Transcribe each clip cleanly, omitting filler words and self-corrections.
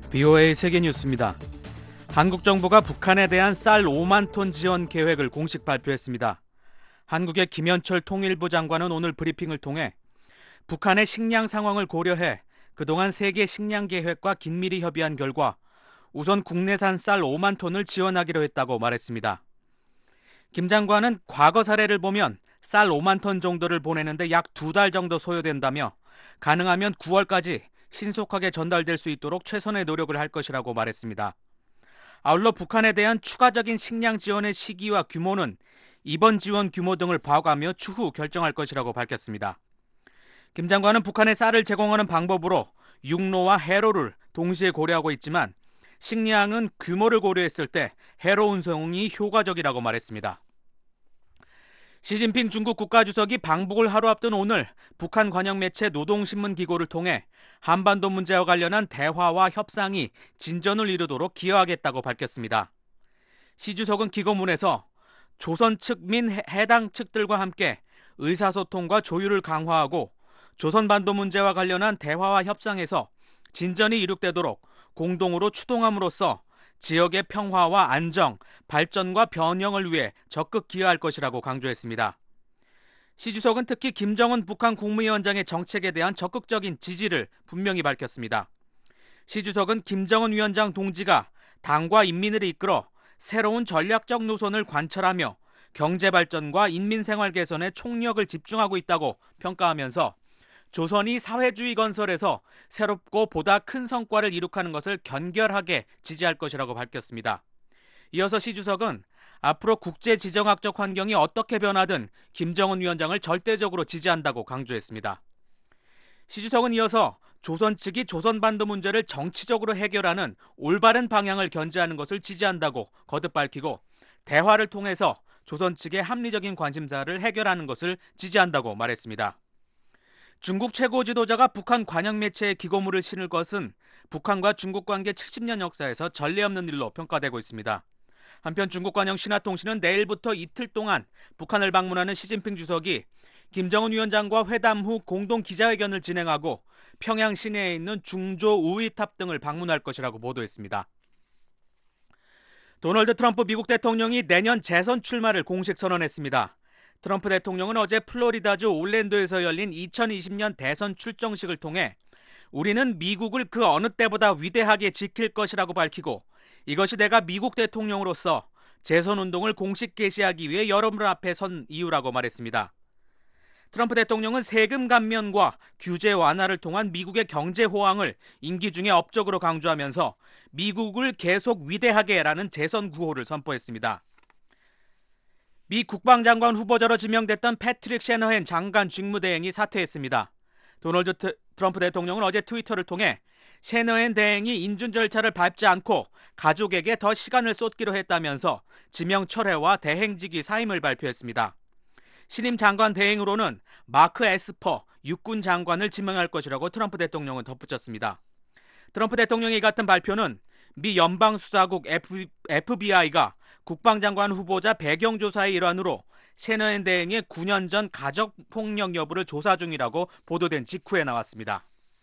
BOA 세계뉴스입니다. 한국 정부가 북한에 대한 쌀 5만 톤 지원 계획을 공식 발표했습니다. 한국의 김현철 통일부 장관은 오늘 브리핑을 통해 북한의 식량 상황을 고려해 그동안 세계 식량 계획과 긴밀히 협의한 결과 우선 국내산 쌀 5만 톤을 지원하기로 했다고 말했습니다. 김 장관은 과거 사례를 보면 쌀 5만 톤 정도를 보내는데 약 2달 정도 소요된다며 가능하면 9월까지 신속하게 전달될 수 있도록 최선의 노력을 할 것이라고 말했습니다. 아울러 북한에 대한 추가적인 식량 지원의 시기와 규모는 이번 지원 규모 등을 봐가며 추후 결정할 것이라고 밝혔습니다. 김 장관은 북한에 쌀을 제공하는 방법으로 육로와 해로를 동시에 고려하고 있지만 식량은 규모를 고려했을 때 해로 운송이 효과적이라고 말했습니다. 시진핑 중국 국가주석이 방북을 하루 앞둔 오늘 북한 관영 매체 노동신문 기고를 통해 한반도 문제와 관련한 대화와 협상이 진전을 이루도록 기여하겠다고 밝혔습니다. 시 주석은 기고문에서 조선 측 민 해당 측들과 함께 의사소통과 조율을 강화하고 조선반도 문제와 관련한 대화와 협상에서 진전이 이룩되도록 공동으로 추동함으로써 지역의 평화와 안정, 발전과 변형을 위해 적극 기여할 것이라고 강조했습니다. 시 주석은 특히 김정은 북한 국무위원장의 정책에 대한 적극적인 지지를 분명히 밝혔습니다. 시 주석은 김정은 위원장 동지가 당과 인민을 이끌어 새로운 전략적 노선을 관철하며 경제 발전과 인민 생활 개선에 총력을 집중하고 있다고 평가하면서 조선이 사회주의 건설에서 새롭고 보다 큰 성과를 이룩하는 것을 견결하게 지지할 것이라고 밝혔습니다. 이어서 시 주석은 앞으로 국제지정학적 환경이 어떻게 변하든 김정은 위원장을 절대적으로 지지한다고 강조했습니다. 시 주석은 이어서 조선 측이 조선반도 문제를 정치적으로 해결하는 올바른 방향을 견지하는 것을 지지한다고 거듭 밝히고 대화를 통해서 조선 측의 합리적인 관심사를 해결하는 것을 지지한다고 말했습니다. 중국 최고 지도자가 북한 관영 매체에 기고물을 실을 것은 북한과 중국 관계 70년 역사에서 전례 없는 일로 평가되고 있습니다. 한편 중국 관영 신화통신은 내일부터 이틀 동안 북한을 방문하는 시진핑 주석이 김정은 위원장과 회담 후 공동 기자회견을 진행하고 평양 시내에 있는 중조 우이탑 등을 방문할 것이라고 보도했습니다. 도널드 트럼프 미국 대통령이 내년 재선 출마를 공식 선언했습니다. 트럼프 대통령은 어제 플로리다주 올랜도에서 열린 2020년 대선 출정식을 통해 우리는 미국을 그 어느 때보다 위대하게 지킬 것이라고 밝히고 이것이 내가 미국 대통령으로서 재선 운동을 공식 개시하기 위해 여러분 앞에 선 이유라고 말했습니다. 트럼프 대통령은 세금 감면과 규제 완화를 통한 미국의 경제 호황을 임기 중에 업적으로 강조하면서 미국을 계속 위대하게라는 재선 구호를 선포했습니다. 미 국방장관 후보자로 지명됐던 패트릭 셰너헨 장관 직무대행이 사퇴했습니다. 도널드 트럼프 대통령은 어제 트위터를 통해 셰너헨 대행이 인준 절차를 밟지 않고 가족에게 더 시간을 쏟기로 했다면서 지명 철회와 대행직위 사임을 발표했습니다. 신임 장관 대행으로는 마크 에스퍼 육군 장관을 지명할 것이라고 트럼프 대통령은 덧붙였습니다. 트럼프 대통령의 같은 발표는 미 연방수사국 FBI가 국방장관 후보자 배경조사의 일환으로 셰너헨 대행의 9년 전 가족폭력 여부를 조사 중이라고 보도된 직후에 나왔습니다.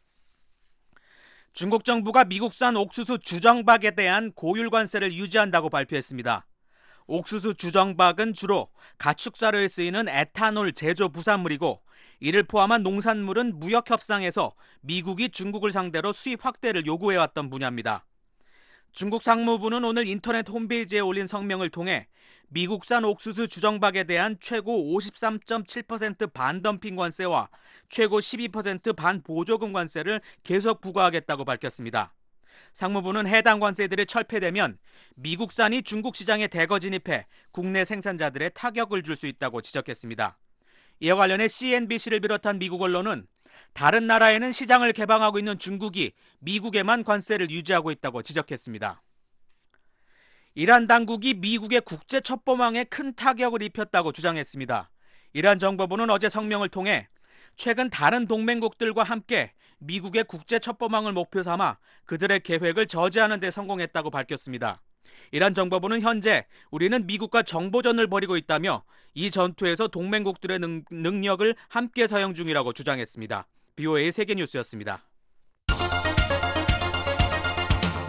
중국 정부가 미국산 옥수수 주정박에 대한 고율 관세를 유지한다고 발표했습니다. 옥수수 주정박은 주로 가축사료에 쓰이는 에탄올 제조 부산물이고 이를 포함한 농산물은 무역 협상에서 미국이 중국을 상대로 수입 확대를 요구해왔던 분야입니다. 중국 상무부는 오늘 인터넷 홈페이지에 올린 성명을 통해 미국산 옥수수 주정박에 대한 최고 53.7% 반덤핑 관세와 최고 12% 반보조금 관세를 계속 부과하겠다고 밝혔습니다. 상무부는 해당 관세들이 철폐되면 미국산이 중국 시장에 대거 진입해 국내 생산자들의 타격을 줄 수 있다고 지적했습니다. 이와 관련해 CNBC를 비롯한 미국 언론은 다른 나라에는 시장을 개방하고 있는 중국이 미국에만 관세를 유지하고 있다고 지적했습니다. 이란 당국이 미국의 국제 첩보망에 큰 타격을 입혔다고 주장했습니다. 이란 정보부는 어제 성명을 통해 최근 다른 동맹국들과 함께 미국의 국제 첩보망을 목표 삼아 그들의 계획을 저지하는 데 성공했다고 밝혔습니다. 이란 정보부는 현재 우리는 미국과 정보전을 벌이고 있다며 이 전투에서 동맹국들의 능력을 함께 사용 중이라고 주장했습니다. BOA 세계뉴스였습니다.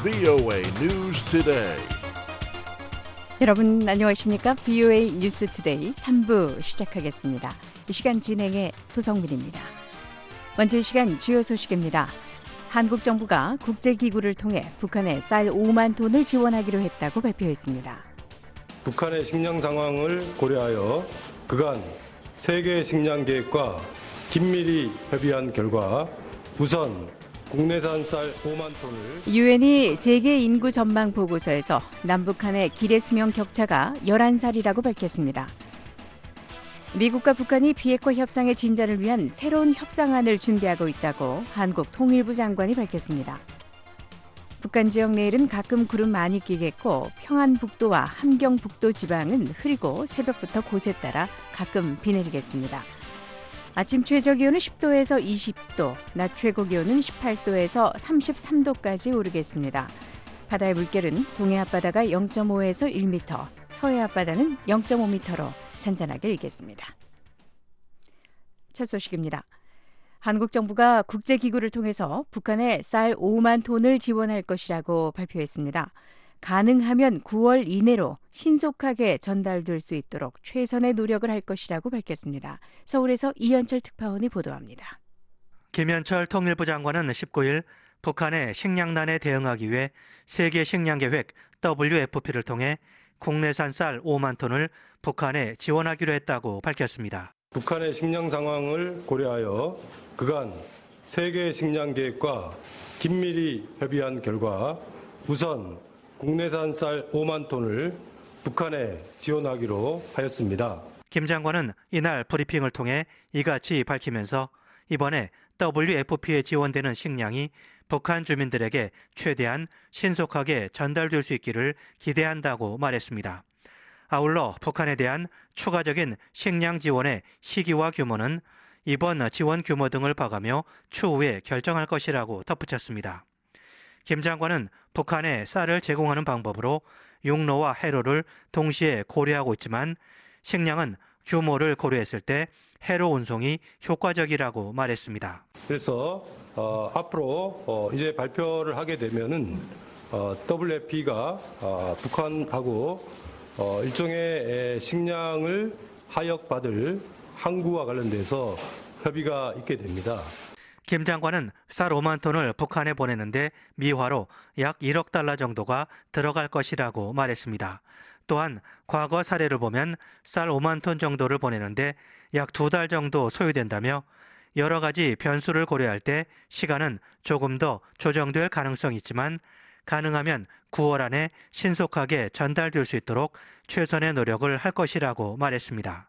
VOA News Today. 여러분 안녕하십니까? VOA 뉴스 투데이 3부 시작하겠습니다. 이 시간 진행의 도성민입니다. 먼저 이 시간 주요 소식입니다. 한국 정부가 국제기구를 통해 북한에 쌀 5만 톤을 지원하기로 했다고 발표했습니다. 북한의 식량 상황을 고려하여 그간 세계 식량 계획과 긴밀히 협의한 결과 우선 국내산 쌀 5만 톤을 유엔이 세계 인구 전망 보고서에서 남북 간의 기대 수명 격차가 11살이라고 밝혔습니다. 미국과 북한이 비핵화 협상의 진전을 위한 새로운 협상안을 준비하고 있다고 한국 통일부 장관이 밝혔습니다. 북한 지역 내일은 가끔 구름 많이 끼겠고 평안북도와 함경북도 지방은 흐리고 새벽부터 곳에 따라 가끔 비 내리겠습니다. 아침 최저기온은 10도에서 20도, 낮 최고기온은 18도에서 33도까지 오르겠습니다. 바다의 물결은 동해 앞바다가 0.5에서 1m, 서해 앞바다는 0.5m로 잔잔하게 일겠습니다. 첫 소식입니다. 한국 정부가 국제기구를 통해서 북한에 쌀 5만 톤을 지원할 것이라고 발표했습니다. 가능하면 9월 이내로 신속하게 전달될 수 있도록 최선의 노력을 할 것이라고 밝혔습니다. 서울에서 이현철 특파원이 보도합니다. 김현철 통일부 장관은 19일 북한의 식량난에 대응하기 위해 세계 식량계획 WFP를 통해 국내산 쌀 5만 톤을 북한에 지원하기로 했다고 밝혔습니다. 북한의 식량 상황을 고려하여 그간 세계 식량 계획과 긴밀히 협의한 결과 우선 국내산 쌀 5만 톤을 북한에 지원하기로 하였습니다. 김 장관은 이날 브리핑을 통해 이같이 밝히면서 이번에 WFP에 지원되는 식량이 북한 주민들에게 최대한 신속하게 전달될 수 있기를 기대한다고 말했습니다. 아울러 북한에 대한 추가적인 식량 지원의 시기와 규모는 이번 지원 규모 등을 봐가며 추후에 결정할 것이라고 덧붙였습니다. 김 장관은 북한에 쌀을 제공하는 방법으로 육로와 해로를 동시에 고려하고 있지만 식량은 규모를 고려했을 때 해로 운송이 효과적이라고 말했습니다. 그래서 앞으로 이제 발표를 하게 되면은 WFP가 북한하고 일종의 식량을 하역받을 항구와 관련돼서 협의가 있게 됩니다. 김 장관은 쌀 5만 톤을 북한에 보내는데 미화로 약 1억 달러 정도가 들어갈 것이라고 말했습니다. 또한 과거 사례를 보면 쌀 5만 톤 정도를 보내는데 약 2달 정도 소요된다며 여러 가지 변수를 고려할 때 시간은 조금 더 조정될 가능성이 있지만 가능하면 9월 안에 신속하게 전달될 수 있도록 최선의 노력을 할 것이라고 말했습니다.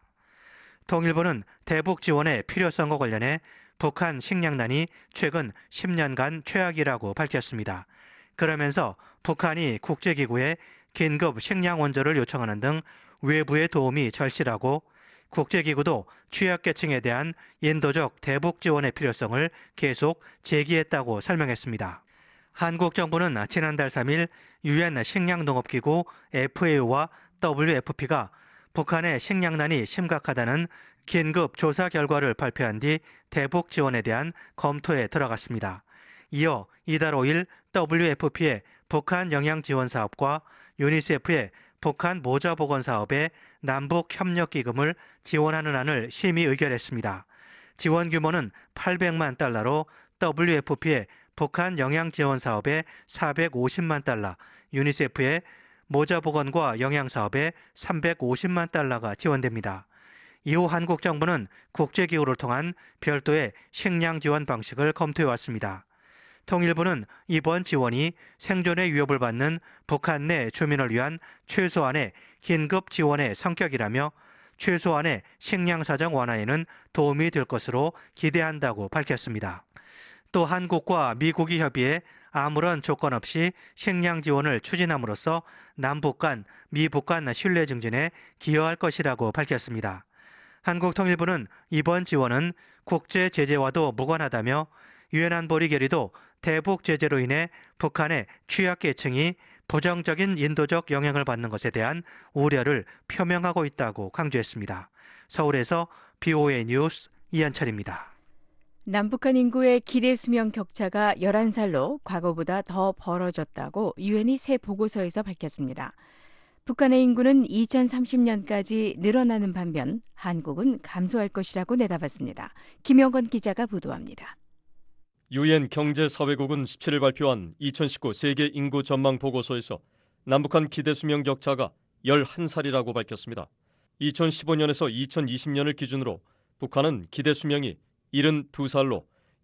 통일부는 대북 지원의 필요성과 관련해 북한 식량난이 최근 10년간 최악이라고 밝혔습니다. 그러면서 북한이 국제기구에 긴급 식량 원조를 요청하는 등 외부의 도움이 절실하고 국제기구도 취약계층에 대한 인도적 대북 지원의 필요성을 계속 제기했다고 설명했습니다. 한국 정부는 지난달 3일 유엔 식량농업기구 FAO와 WFP가 북한의 식량난이 심각하다는 긴급 조사 결과를 발표한 뒤 대북 지원에 대한 검토에 들어갔습니다. 이어 이달 5일 WFP의 북한 영양 지원 사업과 유니세프의 북한 모자 보건 사업에 남북 협력 기금을 지원하는 안을 심의 의결했습니다. 지원 규모는 800만 달러로 WFP의 북한 영양 지원 사업에 450만 달러, 유니세프의 모자 보건과 영양 사업에 350만 달러가 지원됩니다. 이후 한국 정부는 국제기구를 통한 별도의 식량 지원 방식을 검토해왔습니다. 통일부는 이번 지원이 생존의 위협을 받는 북한 내 주민을 위한 최소한의 긴급 지원의 성격이라며 최소한의 식량 사정 완화에는 도움이 될 것으로 기대한다고 밝혔습니다. 또 한국과 미국이 협의해 아무런 조건 없이 식량 지원을 추진함으로써 남북 간, 미북 간 신뢰 증진에 기여할 것이라고 밝혔습니다. 한국통일부는 이번 지원은 국제 제재와도 무관하다며 유엔 안보리 결의도 대북 제재로 인해 북한의 취약계층이 부정적인 인도적 영향을 받는 것에 대한 우려를 표명하고 있다고 강조했습니다. 서울에서 VOA 뉴스 이현철입니다. 남북한 인구의 기대 수명 격차가 11살로 과거보다 더 벌어졌다고 유엔이 새 보고서에서 밝혔습니다. 북한의 인구는 2030년까지 늘어나는 반면 한국은 감소할 것이라고 내다봤습니다. 김영건 기자가 보도합니다. 유엔 경제사회국은 17일 발표한 2019 세계 인구 전망 보고서에서 남북한 기대 수명 격차가 11살이라고 밝혔습니다. 2015년에서 2020년을 기준으로 북한은 기대 수명이 72살로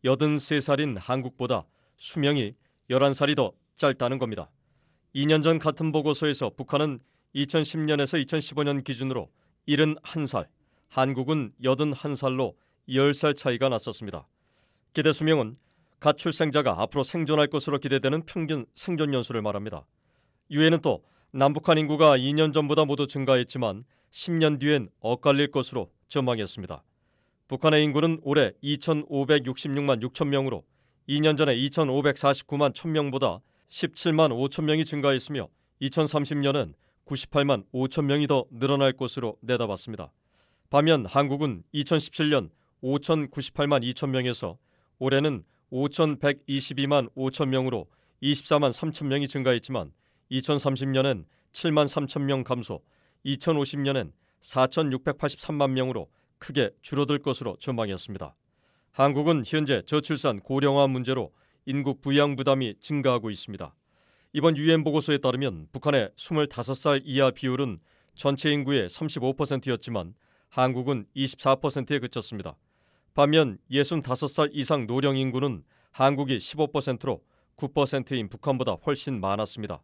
83살인 한국보다 수명이 11살이 더 짧다는 겁니다. 2년 전 같은 보고서에서 북한은 2010년에서 2015년 기준으로 71살, 한국은 81살로 10살 차이가 났었습니다. 기대 수명은 가출생자가 앞으로 생존할 것으로 기대되는 평균 생존 연수를 말합니다. 유엔은 또 남북한 인구가 2년 전보다 모두 증가했지만 10년 뒤엔 엇갈릴 것으로 전망했습니다. 북한의 인구는 올해 2,566만 6천 명으로 2년 전에 2,549만 1,000명보다 17만 5천 명이 증가했으며 2030년은 98만 5천 명이 더 늘어날 것으로 내다봤습니다. 반면 한국은 2017년 5,098만 2천 명에서 올해는 5,122만 5천 명으로 24만 3천 명이 증가했지만 2030년엔 7만 3천 명 감소, 2050년엔 4,683만 명으로 크게 줄어들 것으로 전망했습니다. 한국은 현재 저출산 고령화 문제로 인구 부양 부담이 증가하고 있습니다. 이번 유엔 보고서에 따르면 북한의 25살 이하 비율은 전체 인구의 35%였지만 한국은 24%에 그쳤습니다. 반면 65살 이상 노령 인구는 한국이 15%로 9%인 북한보다 훨씬 많았습니다.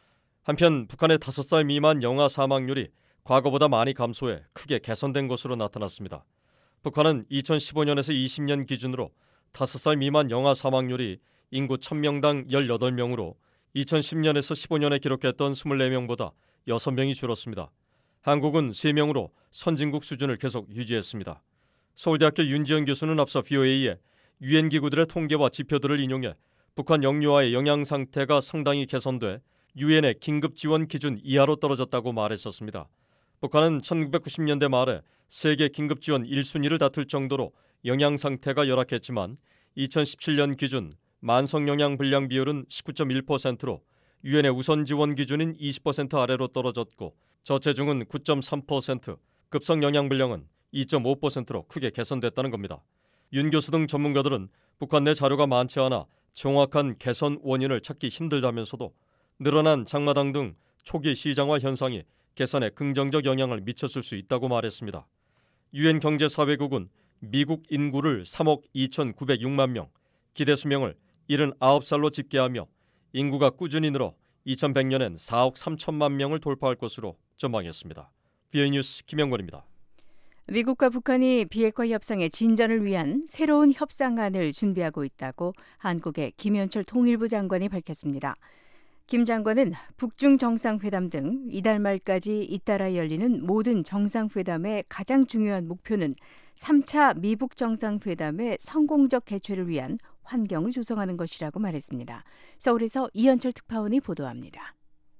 한편 북한의 5살 미만 영아 사망률이 과거보다 많이 감소해 크게 개선된 것으로 나타났습니다. 북한은 2015년에서 20년 기준으로 5살 미만 영아 사망률이 인구 1000명당 18명으로 2010년에서 15년에 기록했던 24명보다 6명이 줄었습니다. 한국은 3명으로 선진국 수준을 계속 유지했습니다. 서울대학교 윤지영 교수는 앞서 VOA에 유엔 기구들의 통계와 지표들을 인용해 북한 영유아의 영양 상태가 상당히 개선돼 유엔의 긴급 지원 기준 이하로 떨어졌다고 말했었습니다. 북한은 1990년대 말에 세계 긴급 지원 1순위를 다툴 정도로 영양 상태가 열악했지만 2017년 기준 만성 영양 불량 비율은 19.1%로 유엔의 우선 지원 기준인 20% 아래로 떨어졌고 저체중은 9.3%, 급성 영양 불량은 2.5%로 크게 개선됐다는 겁니다. 윤 교수 등 전문가들은 북한 내 자료가 많지 않아 정확한 개선 원인을 찾기 힘들다면서도 늘어난 장마당 등 초기 시장화 현상이 개선에 긍정적 영향을 미쳤을 수 있다고 말했습니다. 유엔 경제사회국은 미국 인구를 3억 2,906만 명, 기대 수명을 79살로 집계하며 인구가 꾸준히 늘어 2100년엔 4억 3천만 명을 돌파할 것으로 전망했습니다. VOA 뉴스 김영권입니다. 미국과 북한이 비핵화 협상의 진전을 위한 새로운 협상안을 준비하고 있다고 한국의 김현철 통일부 장관이 밝혔습니다. 김 장관은 북중 정상회담 등 이달 말까지 잇따라 열리는 모든 정상회담의 가장 중요한 목표는 3차 미북 정상회담의 성공적 개최를 위한 환경을 조성하는 것이라고 말했습니다. 서울에서 이현철 특파원이 보도합니다.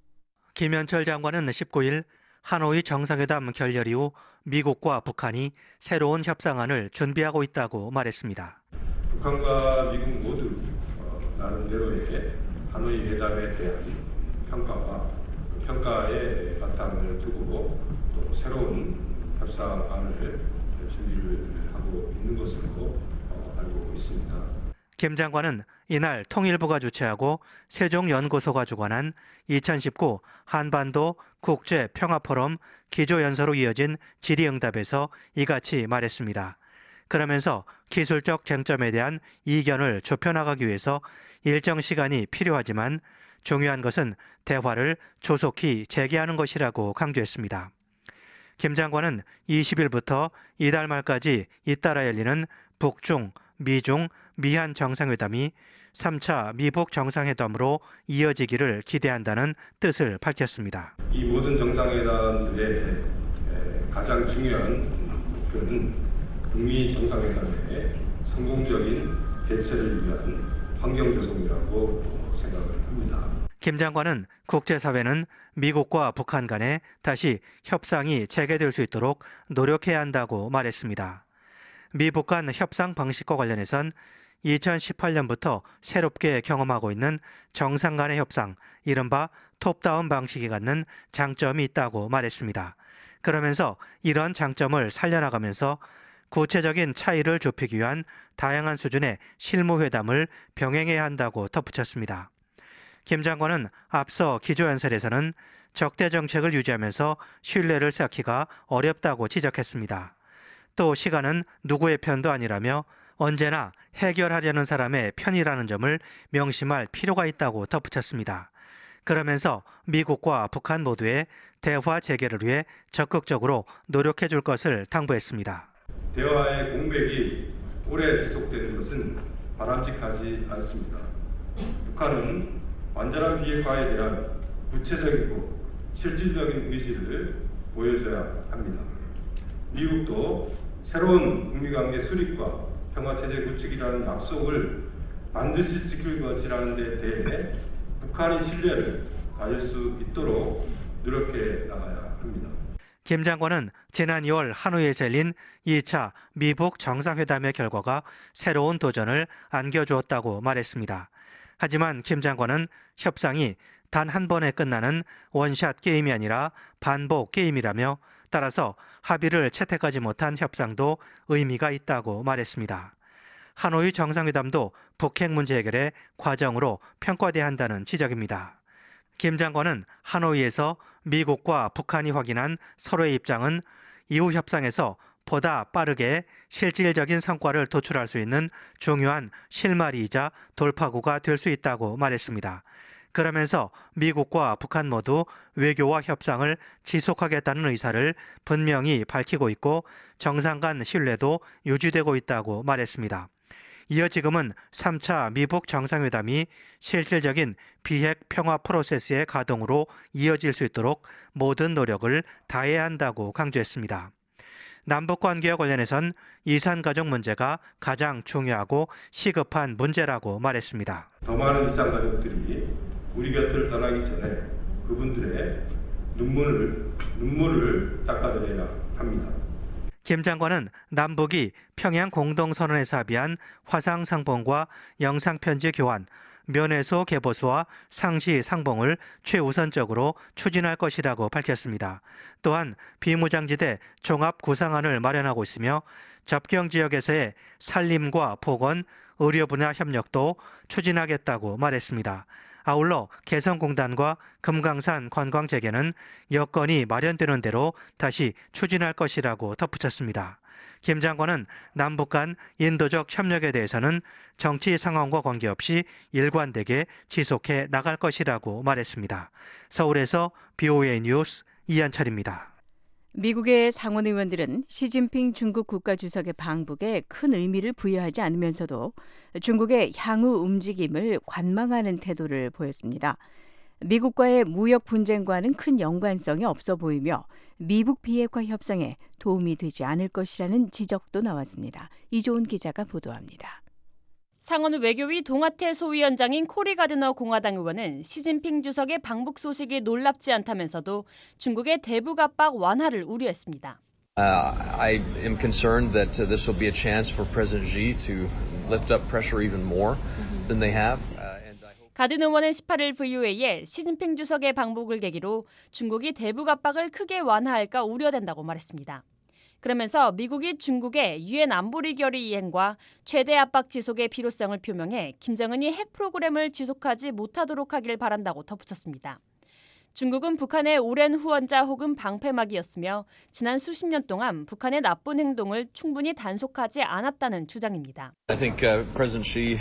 김현철 장관은 19일 하노이 정상회담 결렬 이후 미국과 북한이 새로운 협상안을 준비하고 있다고 말했습니다. 북한과 미국 모두 나름대로의 하노이 회담에 대한 평가와 평가의 바탕을 두고 또 새로운 협상안을 준비를 하고 있는 것으로 알고 있습니다. 김 장관은 이날 통일부가 주최하고 세종연구소가 주관한 2019 한반도 국제평화포럼 기조연설로 이어진 질의응답에서 이같이 말했습니다. 그러면서 기술적 쟁점에 대한 이견을 좁혀나가기 위해서 일정 시간이 필요하지만 중요한 것은 대화를 조속히 재개하는 것이라고 강조했습니다. 김 장관은 20일부터 이달 말까지 잇따라 열리는 북중, 미중, 미한 정상회담이 3차 미북 정상회담으로 이어지기를 기대한다는 뜻을 밝혔습니다. 이 모든 정상회담들의 가장 중요한 목표는 북미 정상회담의 성공적인 개최를 위한 환경 조성이라고 생각을 합니다. 김 장관은 국제사회는 미국과 북한 간에 다시 협상이 재개될 수 있도록 노력해야 한다고 말했습니다. 미북 간 협상 방식과 관련해선 2018년부터 새롭게 경험하고 있는 정상 간의 협상, 이른바 톱다운 방식이 갖는 장점이 있다고 말했습니다. 그러면서 이런 장점을 살려나가면서 구체적인 차이를 좁히기 위한 다양한 수준의 실무회담을 병행해야 한다고 덧붙였습니다. 김 장관은 앞서 기조연설에서는 적대 정책을 유지하면서 신뢰를 쌓기가 어렵다고 지적했습니다. 또 시간은 누구의 편도 아니라며 언제나 해결하려는 사람의 편이라는 점을 명심할 필요가 있다고 덧붙였습니다. 그러면서 미국과 북한 모두의 대화 재개를 위해 적극적으로 노력해 줄 것을 당부했습니다. 대화의 공백이 오래 지속되는 것은 바람직하지 않습니다. 북한은 완전한 비핵화에 대한 구체적이고 실질적인 의지를 보여줘야 합니다. 미국도 새로운 북미관계 수립과 평화체제 구축이라는 약속을 반드시 지킬 것이라는 데 대해 북한이 신뢰를 가질 수 있도록 노력해 나가야 합니다. 김 장관은 지난 2월 하노이에서 열린 2차 미북 정상회담의 결과가 새로운 도전을 안겨주었다고 말했습니다. 하지만 김 장관은 협상이 단 한 번에 끝나는 원샷 게임이 아니라 반복 게임이라며 따라서 합의를 채택하지 못한 협상도 의미가 있다고 말했습니다. 하노이 정상회담도 북핵 문제 해결의 과정으로 평가돼야 한다는 지적입니다. 김 장관은 하노이에서 미국과 북한이 확인한 서로의 입장은 이후 협상에서 보다 빠르게 실질적인 성과를 도출할 수 있는 중요한 실마리이자 돌파구가 될 수 있다고 말했습니다. 그러면서 미국과 북한 모두 외교와 협상을 지속하겠다는 의사를 분명히 밝히고 있고 정상 간 신뢰도 유지되고 있다고 말했습니다. 이어 지금은 3차 미북 정상회담이 실질적인 비핵 평화 프로세스의 가동으로 이어질 수 있도록 모든 노력을 다해야 한다고 강조했습니다. 남북 관계와 관련해선 이산 가족 문제가 가장 중요하고 시급한 문제라고 말했습니다. 더 많은 이산 가족들이 우리 곁을 떠나기 전에 그분들의 눈물을 닦아드려야 합니다. 김 장관은 남북이 평양 공동선언에서 합의한 화상상봉과 영상편지 교환, 면회소 개보수와 상시 상봉을 최우선적으로 추진할 것이라고 밝혔습니다. 또한 비무장지대 종합구상안을 마련하고 있으며 접경 지역에서의 산림과 보건, 의료 분야 협력도 추진하겠다고 말했습니다. 아울러 개성공단과 금강산 관광 재개는 여건이 마련되는 대로 다시 추진할 것이라고 덧붙였습니다. 김 장관은 남북 간 인도적 협력에 대해서는 정치 상황과 관계없이 일관되게 지속해 나갈 것이라고 말했습니다. 서울에서 BOA 뉴스 이한철입니다. 미국의 상원 의원들은 시진핑 중국 국가주석의 방북에 큰 의미를 부여하지 않으면서도 중국의 향후 움직임을 관망하는 태도를 보였습니다. 미국과의 무역 분쟁과는 큰 연관성이 없어 보이며 미북 비핵화 협상에 도움이 되지 않을 것이라는 지적도 나왔습니다. 이조은 기자가 보도합니다. 상원 외교위 동아태 소위원장인 코리 가드너 공화당 의원은 시진핑 주석의 방북 소식이 놀랍지 않다면서도 중국의 대북 압박 완화를 우려했습니다. I am concerned that this will be a chance for President Xi to lift up pressure even more than they have. 가든 의원은 18일 VOA에 시진핑 주석의 방북을 계기로 중국이 대북 압박을 크게 완화할까 우려된다고 말했습니다. 그러면서 미국이 중국의 유엔 안보리 결의 이행과 최대 압박 지속의 필요성을 표명해 김정은이 핵 프로그램을 지속하지 못하도록 하길 바란다고 덧붙였습니다. 중국은 북한의 오랜 후원자 혹은 방패막이었으며 지난 수십 년 동안 북한의 나쁜 행동을 충분히 단속하지 않았다는 주장입니다. I think President Xi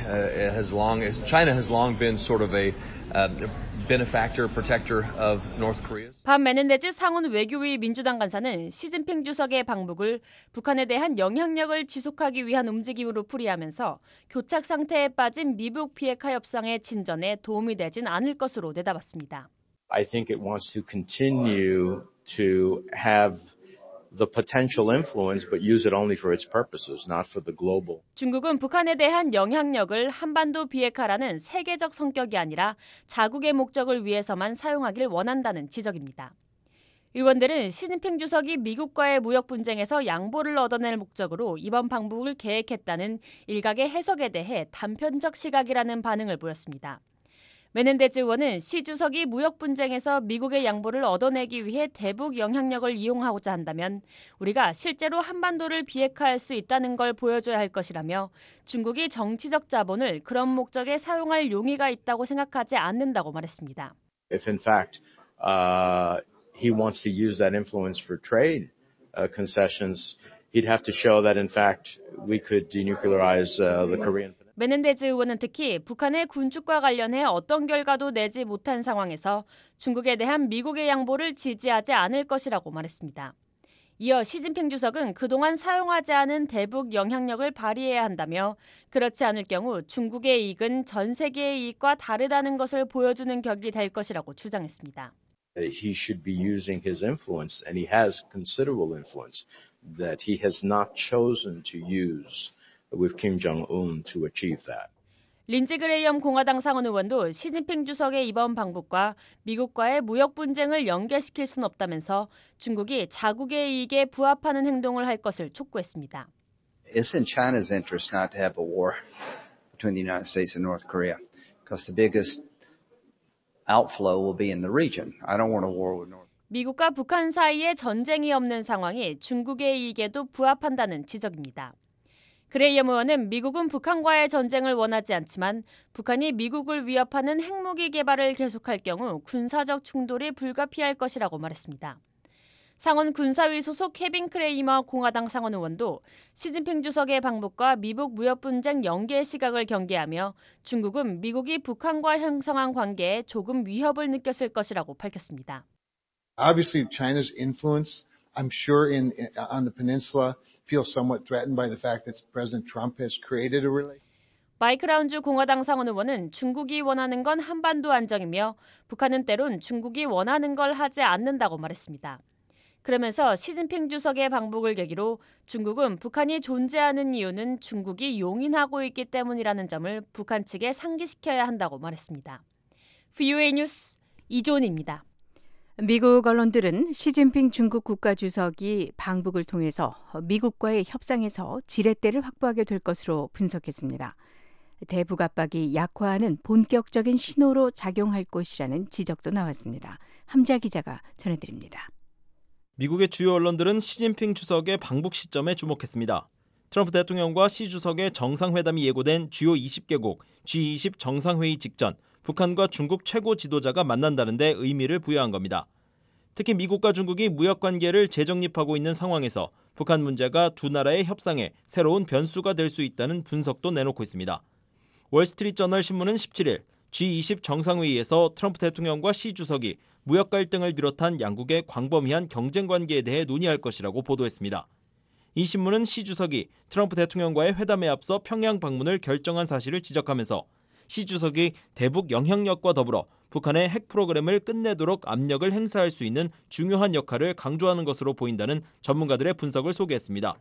China has long been sort of a benefactor, protector of North Korea. 반 메네데즈 상원 외교위 민주당 간사는 시진핑 주석의 방북을 북한에 대한 영향력을 지속하기 위한 움직임으로 풀이하면서 교착 상태에 빠진 미북 비핵화 협상의 진전에 도움이 되진 않을 것으로 내다봤습니다. I think it wants to continue to have the potential influence, but use it only for its purposes, not for the global. 중국은 북한에 대한 영향력을 한반도 비핵화라는 세계적 성격이 아니라 자국의 목적을 위해서만 사용하길 원한다는 지적입니다. 의원들은 시진핑 주석이 미국과의 무역 분쟁에서 양보를 얻어낼 목적으로 이번 방북을 계획했다는 일각의 해석에 대해 단편적 시각이라는 반응을 보였습니다. 메넨데즈 의원은 시 주석이 무역 분쟁에서 미국의 양보를 얻어내기 위해 대북 영향력을 이용하고자 한다면 우리가 실제로 한반도를 비핵화할 수 있다는 걸 보여줘야 할 것이라며 중국이 정치적 자본을 그런 목적에 사용할 용의가 있다고 생각하지 않는다고 말했습니다. If in fact he wants to use that influence for trade concessions, he'd have to show that in fact we could denuclearize the Korean. 메넨데즈 의원은 특히 북한의 군축과 관련해 어떤 결과도 내지 못한 상황에서 중국에 대한 미국의 양보를 지지하지 않을 것이라고 말했습니다. 이어 시진핑 주석은 그동안 사용하지 않은 대북 영향력을 발휘해야 한다며 그렇지 않을 경우 중국의 이익은 전 세계의 이익과 다르다는 것을 보여주는 격이 될 것이라고 주장했습니다. He should be using his influence, and he has considerable influence that he has not chosen to use with Kim Jong-un to achieve that. 린지 그레이엄 공화당 상원 의원도 시진핑 주석의 이번 방북과 미국과의 무역 분쟁을 연계시킬 수는 없다면서 중국이 자국의 이익에 부합하는 행동을 할 것을 촉구했습니다. It's in China's interest not to have a war between the United States and North Korea, because the biggest outflow will be in the region. I don't want a war with North. 미국과 북한 사이에 전쟁이 없는 상황이 중국의 이익에도 부합한다는 지적입니다. 그레이엄 의원은 미국은 북한과의 전쟁을 원하지 않지만 북한이 미국을 위협하는 핵무기 개발을 계속할 경우 군사적 충돌이 불가피할 것이라고 말했습니다. 상원 군사위 소속 케빈 크레이머 공화당 상원 의원도 시진핑 주석의 방북과 미북 무역 분쟁 연계 시각을 경계하며 중국은 미국이 북한과 형성한 관계에 조금 위협을 느꼈을 것이라고 밝혔습니다. Obviously, China's influence, I'm sure, on the peninsula feels somewhat threatened by the fact that President Trump has created a relationship. 마이크 라운즈 공화당 상원 의원은 중국이 원하는 건 한반도 안정이며 북한은 때론 중국이 원하는 걸 하지 않는다고 말했습니다. 그러면서 시진핑 주석의 방북을 계기로 중국은 북한이 존재하는 이유는 중국이 용인하고 있기 때문이라는 점을 북한 측에 상기시켜야 한다고 말했습니다. VOA 뉴스 이조은입니다. 미국 언론들은 시진핑 중국 국가주석이 방북을 통해서 미국과의 협상에서 지렛대를 확보하게 될 것으로 분석했습니다. 대북 압박이 약화하는 본격적인 신호로 작용할 것이라는 지적도 나왔습니다. 함자 기자가 전해드립니다. 미국의 주요 언론들은 시진핑 주석의 방북 시점에 주목했습니다. 트럼프 대통령과 시 주석의 정상회담이 예고된 주요 20개국 G20 정상회의 직전 북한과 중국 최고 지도자가 만난다는 데 의미를 부여한 겁니다. 특히 미국과 중국이 무역관계를 재정립하고 있는 상황에서 북한 문제가 두 나라의 협상에 새로운 변수가 될 수 있다는 분석도 내놓고 있습니다. 월스트리트저널 신문은 17일 G20 정상회의에서 트럼프 대통령과 시 주석이 무역 갈등을 비롯한 양국의 광범위한 경쟁 관계에 대해 논의할 것이라고 보도했습니다. 이 신문은 시 주석이 트럼프 대통령과의 회담에 앞서 평양 방문을 결정한 사실을 지적하면서 시 주석이 대북 영향력과 더불어 북한의 핵 프로그램을 끝내도록 압력을 행사할 수 있는 중요한 역할을 강조하는 것으로 보인다는 전문가들의 분석을 소개했습니다.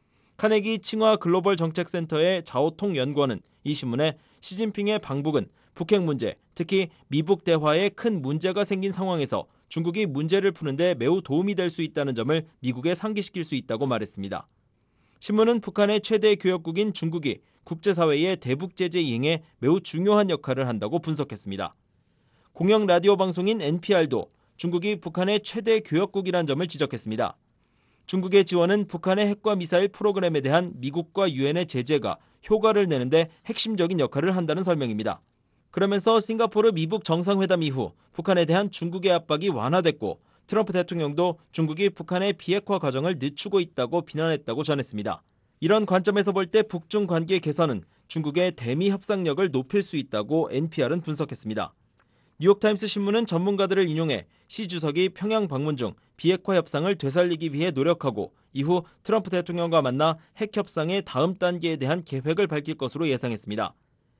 카네기 칭화 글로벌 정책센터의 자오통 연구원은 이 신문에 시진핑의 방북은 북핵 문제, 특히 미북 대화에 큰 문제가 생긴 상황에서 중국이 문제를 푸는데 매우 도움이 될 수 있다는 점을 미국에 상기시킬 수 있다고 말했습니다. 신문은 북한의 최대 교역국인 중국이 국제사회의 대북 제재 이행에 매우 중요한 역할을 한다고 분석했습니다. 공영 라디오 방송인 NPR도 중국이 북한의 최대 교역국이란 점을 지적했습니다. 중국의 지원은 북한의 핵과 미사일 프로그램에 대한 미국과 유엔의 제재가 효과를 내는데 핵심적인 역할을 한다는 설명입니다. 그러면서 싱가포르 미북 정상회담 이후 북한에 대한 중국의 압박이 완화됐고 트럼프 대통령도 중국이 북한의 비핵화 과정을 늦추고 있다고 비난했다고 전했습니다. 이런 관점에서 볼 때 북중 관계 개선은 중국의 대미 협상력을 높일 수 있다고 NPR은 분석했습니다. 뉴욕타임스 신문은 전문가들을 인용해 시 주석이 평양 방문 중 비핵화 협상을 되살리기 위해 노력하고 이후 트럼프 대통령과 만나 핵 협상의 다음 단계에 대한 계획을 밝힐 것으로 예상했습니다.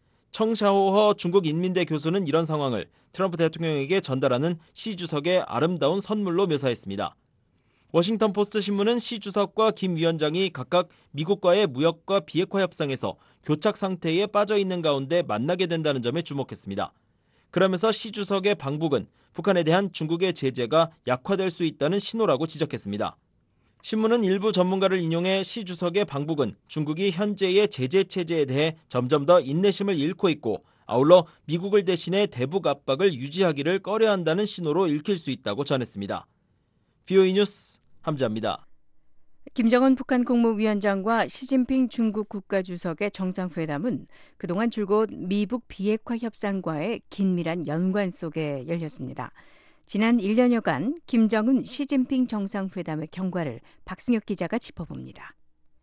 청샤오허 중국 인민대 교수는 이런 상황을 트럼프 대통령에게 전달하는 시 주석의 아름다운 선물로 묘사했습니다. 워싱턴 포스트 신문은 시 주석과 김 위원장이 각각 미국과의 무역과 비핵화 협상에서 교착 상태에 빠져 있는 가운데 만나게 된다는 점에 주목했습니다. 그러면서 시 주석의 방북은 북한에 대한 중국의 제재가 약화될 수 있다는 신호라고 지적했습니다. 신문은 일부 전문가를 인용해 시 주석의 방북은 중국이 현재의 제재 체제에 대해 점점 더 인내심을 잃고 있고 아울러 미국을 대신해 대북 압박을 유지하기를 꺼려한다는 신호로 읽힐 수 있다고 전했습니다. VOA 뉴스 함지아입니다. 김정은 북한 국무위원장과 시진핑 중국 국가주석의 정상회담은 그동안 줄곧 미북 비핵화 협상과의 긴밀한 연관 속에 열렸습니다. 지난 1년여간 김정은 시진핑 정상회담의 경과를 박승혁 기자가 짚어봅니다.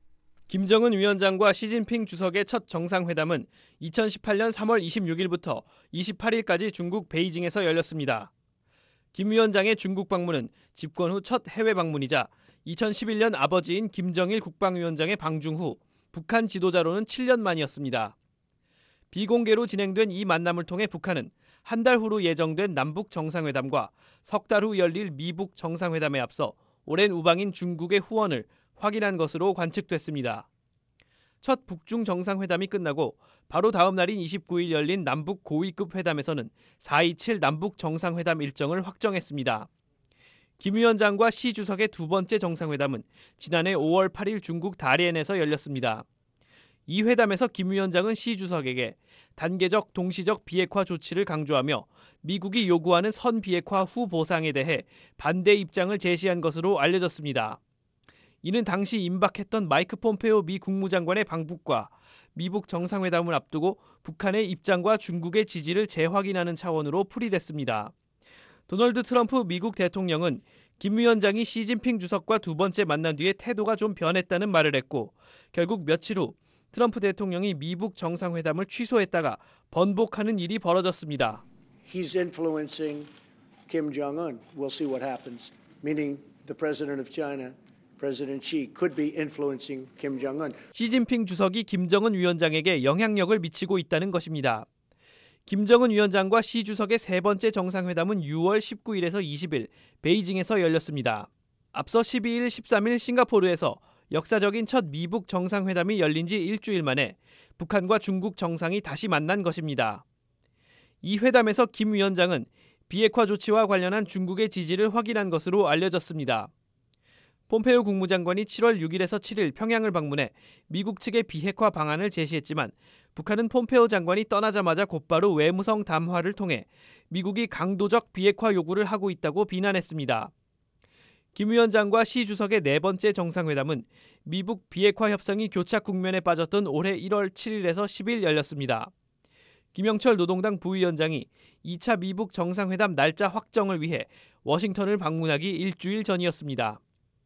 김정은 위원장과 시진핑 주석의 첫 정상회담은 2018년 3월 26일부터 28일까지 중국 베이징에서 열렸습니다. 김 위원장의 중국 방문은 집권 후 첫 해외 방문이자 2011년 아버지인 김정일 국방위원장의 방중 후 북한 지도자로는 7년 만이었습니다. 비공개로 진행된 이 만남을 통해 북한은 한 달 후로 예정된 남북 정상회담과 석 달 후 열릴 미북 정상회담에 앞서 오랜 우방인 중국의 후원을 확인한 것으로 관측됐습니다. 첫 북중 정상회담이 끝나고 바로 다음 날인 29일 열린 남북 고위급 회담에서는 4.27 남북 정상회담 일정을 확정했습니다. 김 위원장과 시 주석의 두 번째 정상회담은 지난해 5월 8일 중국 다롄에서 열렸습니다. 이 회담에서 김 위원장은 시 주석에게 단계적 동시적 비핵화 조치를 강조하며 미국이 요구하는 선 비핵화 후 보상에 대해 반대 입장을 제시한 것으로 알려졌습니다. 이는 당시 임박했던 마이크 폼페오 미 국무장관의 방북과 미북 정상회담을 앞두고 북한의 입장과 중국의 지지를 재확인하는 차원으로 풀이됐습니다. 도널드 트럼프 미국 대통령은 김 위원장이 시진핑 주석과 두 번째 만난 뒤에 태도가 좀 변했다는 말을 했고 결국 며칠 후 트럼프 대통령이 미북 정상회담을 취소했다가 번복하는 일이 벌어졌습니다. He's influencing Kim Jong-un. We'll see what happens. Meaning the president of China, President Xi, could be influencing Kim Jong-un. 시진핑 주석이 김정은 위원장에게 영향력을 미치고 있다는 것입니다. 김정은 위원장과 시 주석의 세 번째 정상회담은 6월 19일에서 20일 베이징에서 열렸습니다. 앞서 12일, 13일 싱가포르에서 역사적인 첫 미북 정상회담이 열린 지 일주일 만에 북한과 중국 정상이 다시 만난 것입니다. 이 회담에서 김 위원장은 비핵화 조치와 관련한 중국의 지지를 확인한 것으로 알려졌습니다. 폼페이오 국무장관이 7월 6일에서 7일 평양을 방문해 미국 측의 비핵화 방안을 제시했지만 북한은 폼페이오 장관이 떠나자마자 곧바로 외무성 담화를 통해 미국이 강도적 비핵화 요구를 하고 있다고 비난했습니다. 김 위원장과 시 주석의 네 번째 정상회담은 미북 비핵화 협상이 교착 국면에 빠졌던 올해 1월 7일에서 10일 열렸습니다. 김영철 노동당 부위원장이 2차 미북 정상회담 날짜 확정을 위해 워싱턴을 방문하기 일주일 전이었습니다.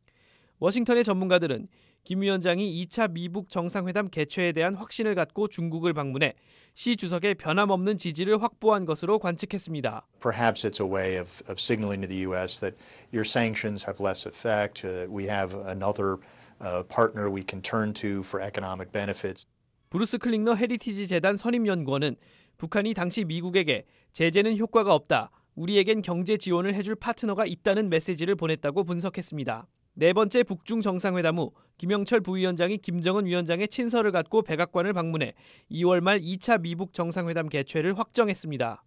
워싱턴의 전문가들은 김 위원장이 2차 미북 정상회담 개최에 대한 확신을 갖고 중국을 방문해 시 주석의 변함없는 지지를 확보한 것으로 관측했습니다. Perhaps it's a way of signaling to the U.S. that your sanctions have less effect. We have another partner we can turn to for economic benefits. 브루스 클링너 헤리티지 재단 선임연구원은 북한이 당시 미국에게 제재는 효과가 없다. 우리에겐 경제 지원을 해줄 파트너가 있다는 메시지를 보냈다고 분석했습니다. 네 번째 북중 정상회담 후 김영철 부위원장이 김정은 위원장의 친서를 갖고 백악관을 방문해 2월 말 2차 미북 정상회담 개최를 확정했습니다.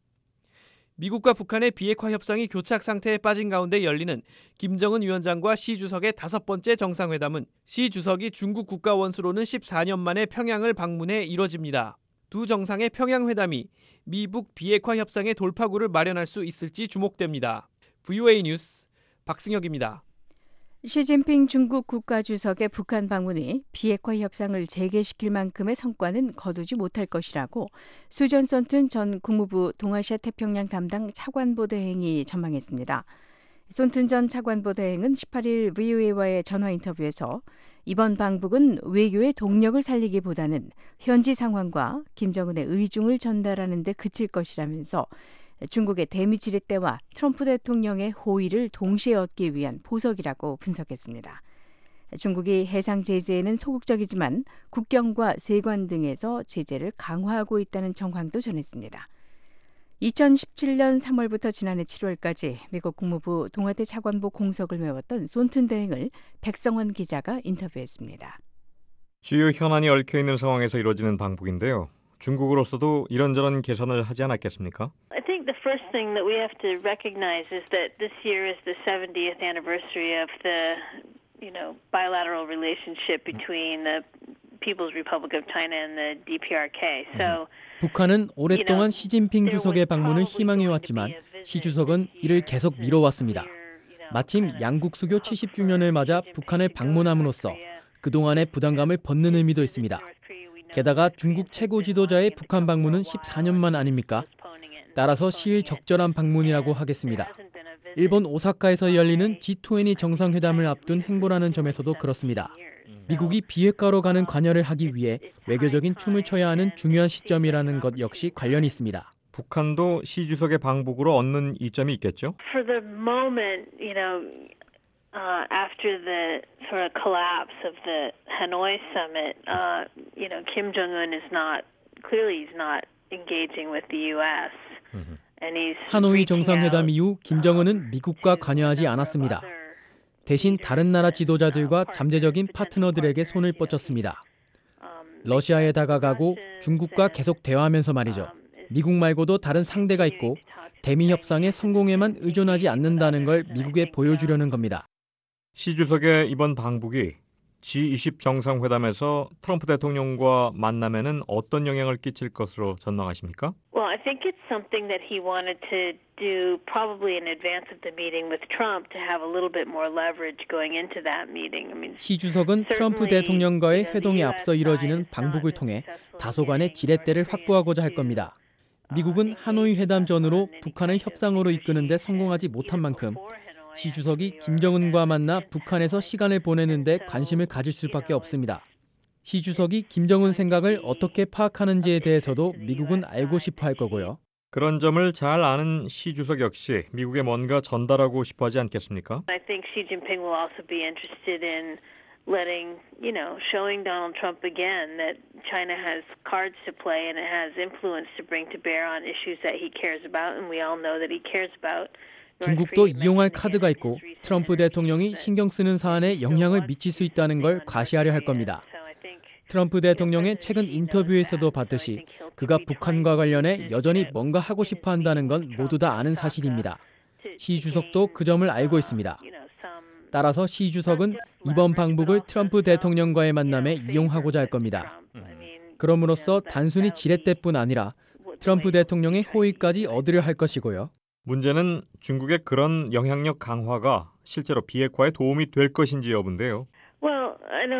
미국과 북한의 비핵화 협상이 교착 상태에 빠진 가운데 열리는 김정은 위원장과 시 주석의 다섯 번째 정상회담은 시 주석이 중국 국가 원수로는 14년 만에 평양을 방문해 이뤄집니다. 두 정상의 평양회담이 미북 비핵화 협상의 돌파구를 마련할 수 있을지 주목됩니다. VOA 뉴스 박승혁입니다. 시진핑 중국 국가주석의 북한 방문이 비핵화 협상을 재개시킬 만큼의 성과는 거두지 못할 것이라고 수전 손튼 전 국무부 동아시아 태평양 담당 차관보 대행이 전망했습니다. 손튼 전 차관보 대행은 18일 VOA와의 전화 인터뷰에서 이번 방북은 외교의 동력을 살리기보다는 현지 상황과 김정은의 의중을 전달하는 데 그칠 것이라면서 중국의 대미지리 때와 트럼프 대통령의 호의를 동시에 얻기 위한 보석이라고 분석했습니다. 중국이 해상 제재에는 소극적이지만 국경과 세관 등에서 제재를 강화하고 있다는 정황도 전했습니다. 2017년 3월부터 지난해 7월까지 미국 국무부 동아태 차관보 공석을 메웠던 손튼 대행을 백성원 기자가 인터뷰했습니다. 주요 현안이 얽혀있는 상황에서 이루어지는 방북인데요. 중국으로서도 이런저런 계산을 하지 않았겠습니까? I think the first thing that we have to recognize is that this year is the 70th anniversary of the, bilateral relationship between the People's Republic of China and the DPRK. So 북한은 오랫동안 시진핑 주석의 방문을 희망해왔지만 시 주석은 이를 계속 미뤄왔습니다. 마침 양국 수교 70주년을 맞아 북한을 방문함으로써 그동안의 부담감을 벗는 의미도 있습니다. 게다가 중국 최고 지도자의 북한 방문은 14년만 아닙니까? 따라서 시일적절한 방문이라고 하겠습니다. 일본 오사카에서 열리는 G20 정상회담을 앞둔 행보라는 점에서도 그렇습니다. 미국이 비핵화로 가는 관여를 하기 위해 외교적인 춤을 춰야 하는 중요한 시점이라는 것 역시 관련이 있습니다. 북한도 시 주석의 방북으로 얻는 이점이 있겠죠? For the moment, after the sort of collapse of the Hanoi summit, Kim Jong-un is not engaging with the U.S. 하노이 정상회담 이후 김정은은 미국과 관여하지 않았습니다. 대신 다른 나라 지도자들과 잠재적인 파트너들에게 손을 뻗쳤습니다. 러시아에 다가가고 중국과 계속 대화하면서 말이죠. 미국 말고도 다른 상대가 있고 대미 협상의 성공에만 의존하지 않는다는 걸 미국에 보여주려는 겁니다. 시 주석의 이번 방북이 G20 정상회담에서 트럼프 대통령과 만남에는 어떤 영향을 끼칠 것으로 전망하십니까? Well, I think it's something that he wanted to do probably in advance of the meeting with Trump to have a little bit more leverage going into that meeting. 시 주석은 트럼프 대통령과의 회동에 앞서 이뤄지는 방북을 통해 다소간의 지렛대를 확보하고자 할 겁니다. 미국은 하노이 회담 전후로 북한을 협상으로 이끄는 데 성공하지 못한 만큼 시 주석이 김정은과 만나 북한에서 시간을 보내는 데 관심을 가질 수밖에 없습니다. 시 주석이 김정은 생각을 어떻게 파악하는지에 대해서도 미국은 알고 싶어 할 거고요. 그런 점을 잘 아는 시 주석 역시 미국에 뭔가 전달하고 싶어 하지 않겠습니까? I think Xi Jinping will also be interested in showing Donald Trump again that China has cards to play and it has influence to bring to bear on issues that he cares about, and we all know that he cares about. 중국도 이용할 카드가 있고 트럼프 대통령이 신경 쓰는 사안에 영향을 미칠 수 있다는 걸 과시하려 할 겁니다. 트럼프 대통령의 최근 인터뷰에서도 봤듯이 그가 북한과 관련해 여전히 뭔가 하고 싶어 한다는 건 모두 다 아는 사실입니다. 시 주석도 그 점을 알고 있습니다. 따라서 시 주석은 이번 방북을 트럼프 대통령과의 만남에 이용하고자 할 겁니다. 그럼으로써 단순히 지렛대뿐 아니라 트럼프 대통령의 호의까지 얻으려 할 것이고요. 문제는 중국의 그런 영향력 강화가 실제로 비핵화에 도움이 될 것인지 여부인데요. Well,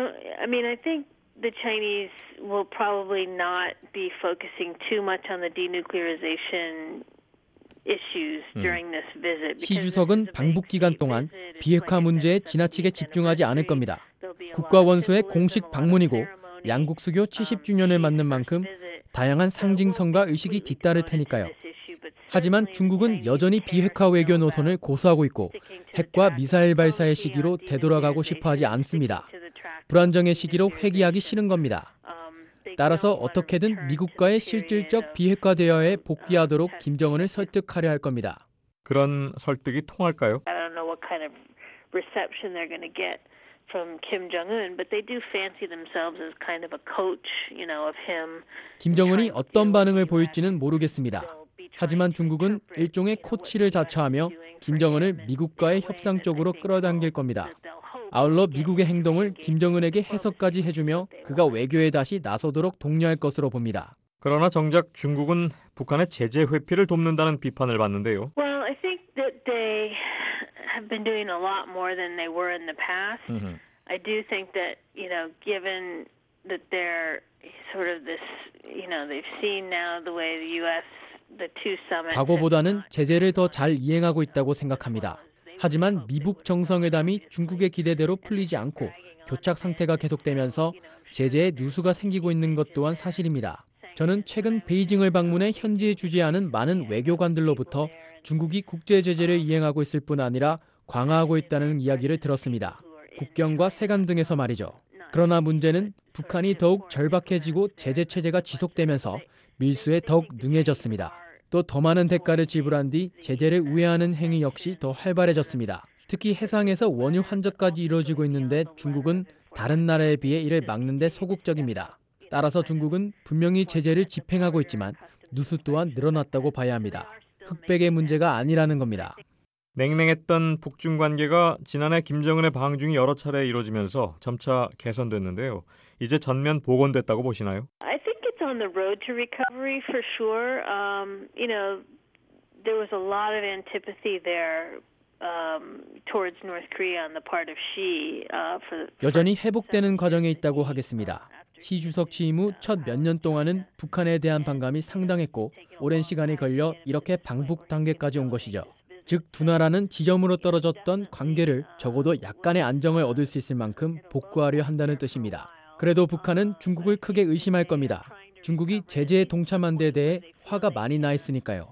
I think the Chinese will probably not be focusing too much on the denuclearization issues during this visit. 시 주석은 방북 기간 동안 비핵화 문제에 지나치게 집중하지 않을 겁니다. 국가 원수의 공식 방문이고 양국 수교 70주년을 맞는 만큼 다양한 상징성과 의식이 뒤따를 테니까요. 하지만 중국은 여전히 비핵화 외교 노선을 고수하고 있고 핵과 미사일 발사의 시기로 되돌아가고 싶어하지 않습니다. 불안정의 시기로 회귀하기 싫은 겁니다. 따라서 어떻게든 미국과의 실질적 비핵화 대화에 복귀하도록 김정은을 설득하려 할 겁니다. 그런 설득이 통할까요? I don't know what kind of reception they're going to get from Kim Jong-un, but they do fancy themselves as kind of a coach, of him. 김정은이 어떤 반응을 보일지는 모르겠습니다. 하지만 중국은 일종의 코치를 자처하며 김정은을 미국과의 협상 쪽으로 끌어당길 겁니다. 아울러 미국의 행동을 김정은에게 해석까지 해주며 그가 외교에 다시 나서도록 독려할 것으로 봅니다. 그러나 정작 중국은 북한의 제재 회피를 돕는다는 비판을 받는데요. Well, I think that they have been doing a lot more than they were in the past. I do think that, given that they're sort of this, they've seen now the way the U.S. 과거보다는 제재를 더 잘 이행하고 있다고 생각합니다. 하지만 미북 정상회담이 중국의 기대대로 풀리지 않고 교착 상태가 계속되면서 제재에 누수가 생기고 있는 것 또한 사실입니다. 저는 최근 베이징을 방문해 현지에 주재하는 많은 외교관들로부터 중국이 국제 제재를 이행하고 있을 뿐 아니라 강화하고 있다는 이야기를 들었습니다. 국경과 세관 등에서 말이죠. 그러나 문제는 북한이 더욱 절박해지고 제재 체제가 지속되면서 밀수에 더욱 능해졌습니다. 또 더 많은 대가를 지불한 뒤 제재를 우회하는 행위 역시 더 활발해졌습니다. 특히 해상에서 원유 환전까지 이루어지고 있는데 중국은 다른 나라에 비해 이를 막는 데 소극적입니다. 따라서 중국은 분명히 제재를 집행하고 있지만 누수 또한 늘어났다고 봐야 합니다. 흑백의 문제가 아니라는 겁니다. 냉랭했던 북중 관계가 지난해 김정은의 방중이 여러 차례 이루어지면서 점차 개선됐는데요. 이제 전면 복원됐다고 보시나요? I think it's on the road to recovery for sure. There was a lot of antipathy there towards North Korea on the part of Xi. 여전히 회복되는 과정에 있다고 하겠습니다. 시 주석 취임 후 첫 몇 년 동안은 북한에 대한 반감이 상당했고 오랜 시간이 걸려 이렇게 방북 단계까지 온 것이죠. 즉 두 나라는 지점으로 떨어졌던 관계를 적어도 약간의 안정을 얻을 수 있을 만큼 복구하려 한다는 뜻입니다. 그래도 북한은 중국을 크게 의심할 겁니다. 중국이 제재에 동참한 데 대해 화가 많이 나 있으니까요.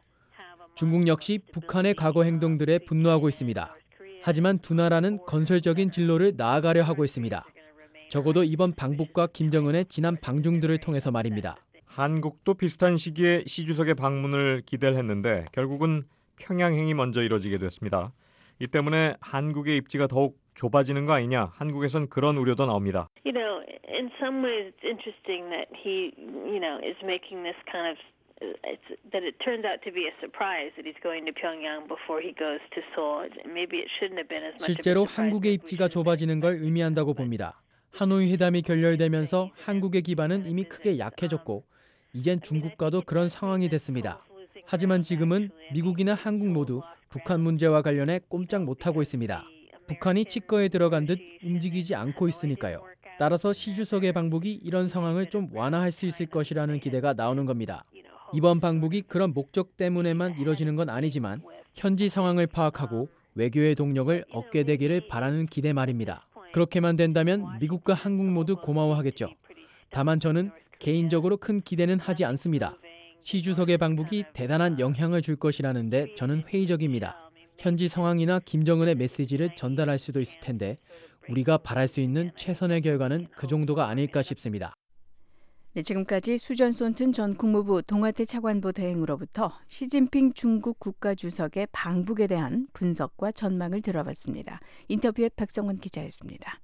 중국 역시 북한의 과거 행동들에 분노하고 있습니다. 하지만 두 나라는 건설적인 진로를 나아가려 하고 있습니다. 적어도 이번 방북과 김정은의 지난 방중들을 통해서 말입니다. 한국도 비슷한 시기에 시 주석의 방문을 기대를 했는데 결국은 평양행이 먼저 이뤄지게 됐습니다. 이 때문에 한국의 입지가 더욱 좁아지는 거 아니냐, 한국에선 그런 우려도 나옵니다. In some ways it's interesting that he, is making this kind of that it turns out to be a surprise that he's going to Pyongyang before he goes to Seoul. Maybe it shouldn't have been as much. 실제로 한국의 입지가 좁아지는 걸 의미한다고 봅니다. 하노이 회담이 결렬되면서 한국의 기반은 이미 크게 약해졌고 이젠 중국과도 그런 상황이 됐습니다. 하지만 지금은 미국이나 한국 모두 북한 문제와 관련해 꼼짝 못하고 있습니다. 북한이 치과에 들어간 듯 움직이지 않고 있으니까요. 따라서 시 주석의 방북이 이런 상황을 좀 완화할 수 있을 것이라는 기대가 나오는 겁니다. 이번 방북이 그런 목적 때문에만 이뤄지는 건 아니지만 현지 상황을 파악하고 외교의 동력을 얻게 되기를 바라는 기대 말입니다. 그렇게만 된다면 미국과 한국 모두 고마워하겠죠. 다만 저는 개인적으로 큰 기대는 하지 않습니다. 시 주석의 방북이 대단한 영향을 줄 것이라는데 저는 회의적입니다. 현지 상황이나 김정은의 메시지를 전달할 수도 있을 텐데 우리가 바랄 수 있는 최선의 결과는 그 정도가 아닐까 싶습니다. 네, 지금까지 수전 손튼 전 국무부 동아태 차관보 대행으로부터 시진핑 중국 국가주석의 방북에 대한 분석과 전망을 들어봤습니다. 인터뷰의 박성원 기자였습니다.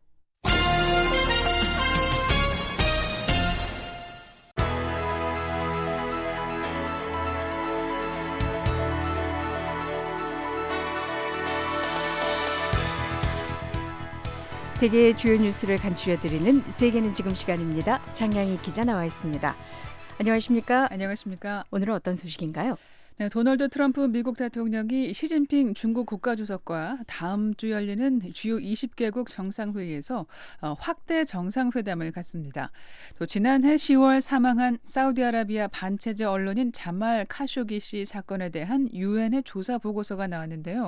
세계의 주요 뉴스를 간추려드리는 세계는 지금 시간입니다. 장량희 기자 나와 있습니다. 안녕하십니까? 안녕하십니까? 오늘은 어떤 소식인가요? 네, 도널드 트럼프 미국 대통령이 시진핑 중국 국가주석과 다음 주 열리는 주요 20개국 정상회의에서 확대 정상회담을 갖습니다. 또 지난해 10월 사망한 사우디아라비아 반체제 언론인 자말 카쇼기 사건에 대한 유엔의 조사 보고서가 나왔는데요.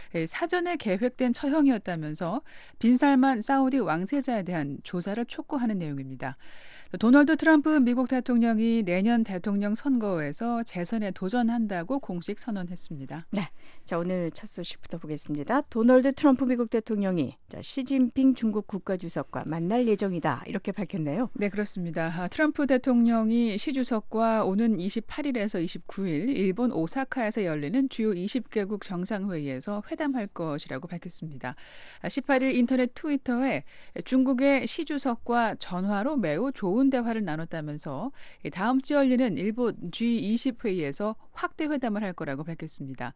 사전에 계획된 처형이었다면서 빈살만 사우디 왕세자에 대한 조사를 촉구하는 내용입니다. 도널드 트럼프 미국 대통령이 내년 대통령 선거에서 재선에 도전한다고 공식 선언했습니다. 네, 자 오늘 첫 소식부터 보겠습니다. 도널드 트럼프 미국 대통령이 시진핑 중국 국가주석과 만날 예정이다 이렇게 밝혔네요. 네, 그렇습니다. 트럼프 대통령이 시 주석과 오는 28일에서 29일 일본 오사카에서 열리는 주요 20개국 정상회의에서 회담할 것이라고 밝혔습니다. 18일 인터넷 트위터에 중국의 시 주석과 전화로 매우 좋은 대화를 나눴다면서 다음 주 열리는 일본 G20 회의에서 확대 회담을 할 거라고 밝혔습니다.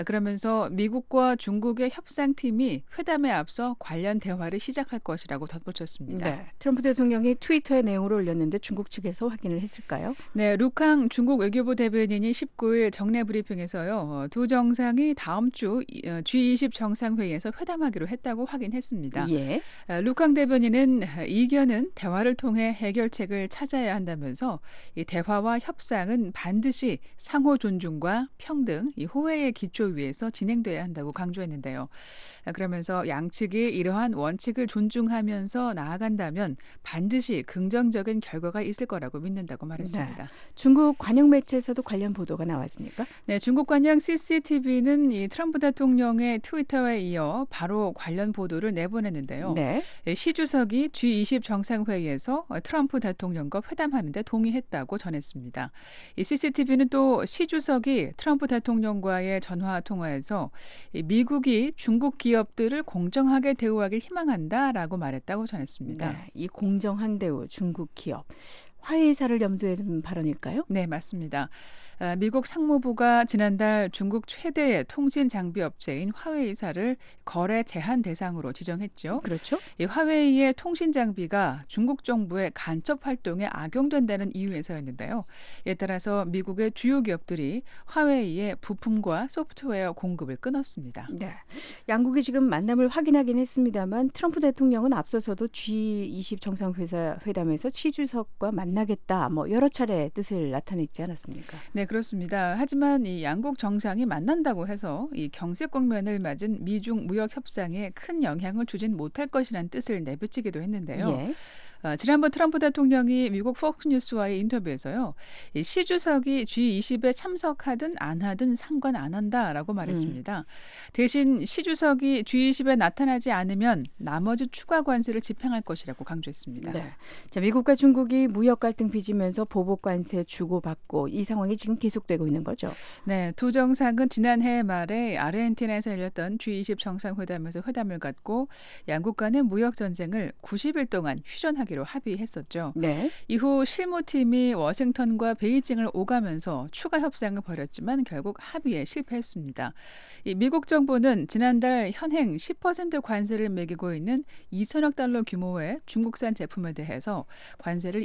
그러면서 미국과 중국의 협상팀이 회담에 앞서 관련 대화를 시작할 것이라고 덧붙였습니다. 네, 트럼프 대통령이 트위터에 내용을 올렸는데 중국 측에서 확인을 했을까요? 네, 루캉 중국 외교부 대변인이 19일 정례 브리핑에서요. 두 정상이 다음 주 G20 정상회의에서 회담하기로 했다고 확인했습니다. 예. 루캉 대변인은 이견은 대화를 통해 해결책을 찾아야 한다면서 이 대화와 협상은 반드시 상호 존중과 평등, 이 호혜의 기초 위에서 진행돼야 한다고 강조했는데요. 그러면서 양측이 이러한 원칙을 존중하면서 나아간다면 반드시 긍정적인 결과가 있을 거라고 믿는다고 말했습니다. 네. 중국 관영 매체에서도 관련 보도가 나왔습니까? 네, 중국 관영 CCTV는 이 트럼프 대통령의 트위터에 이어 바로 관련 보도를 내보냈는데요. 네. 시 주석이 G20 정상회의에서 트럼프 대통령과 회담하는 데 동의했다고 전했습니다. 이 CCTV는 또 시 주석이 주석이 트럼프 대통령과의 전화 통화에서 미국이 중국 기업들을 공정하게 대우하길 희망한다라고 말했다고 전했습니다. 네, 이 공정한 대우 중국 기업. 화해사를 염두에 둔 발언일까요? 네, 맞습니다. 미국 상무부가 지난달 중국 최대의 통신 장비 업체인 화웨이사를 거래 제한 대상으로 지정했죠. 그렇죠. 이 화웨이의 통신 장비가 중국 정부의 간첩 활동에 악용된다는 이유에서였는데요. 이에 따라서 미국의 주요 기업들이 화웨이의 부품과 소프트웨어 공급을 끊었습니다. 네, 양국이 지금 만남을 확인하긴 했습니다만 트럼프 대통령은 앞서서도 G20 정상회담에서 시 주석과 만나겠다, 여러 차례 뜻을 나타냈지 않았습니까? 네, 그렇습니다. 하지만 이 양국 정상이 만난다고 해서 이 경색 국면을 맞은 미중 무역 협상에 큰 영향을 주진 못할 것이라는 뜻을 내비치기도 했는데요. 예. 지난번 트럼프 대통령이 미국 폭스뉴스와의 인터뷰에서요. 시 주석이 G20에 참석하든 안 하든 상관 안 한다라고 말했습니다. 대신 시 주석이 G20에 나타나지 않으면 나머지 추가 관세를 집행할 것이라고 강조했습니다. 네. 자, 미국과 중국이 무역 갈등 빚으면서 보복 관세 주고받고 이 상황이 지금 계속되고 있는 거죠. 네, 두 정상은 지난해 말에 아르헨티나에서 열렸던 G20 정상회담에서 회담을 갖고 양국 간의 무역 전쟁을 90일 동안 휴전하기로 합의했었죠. 네. 이후 실무팀이 워싱턴과 베이징을 오가면서 추가 협상을 벌였지만 결국 합의에 실패했습니다. 이 미국 정부는 지난달 현행 10% 관세를 매기고 있는 2천억 달러 규모의 중국산 제품에 대해서 관세를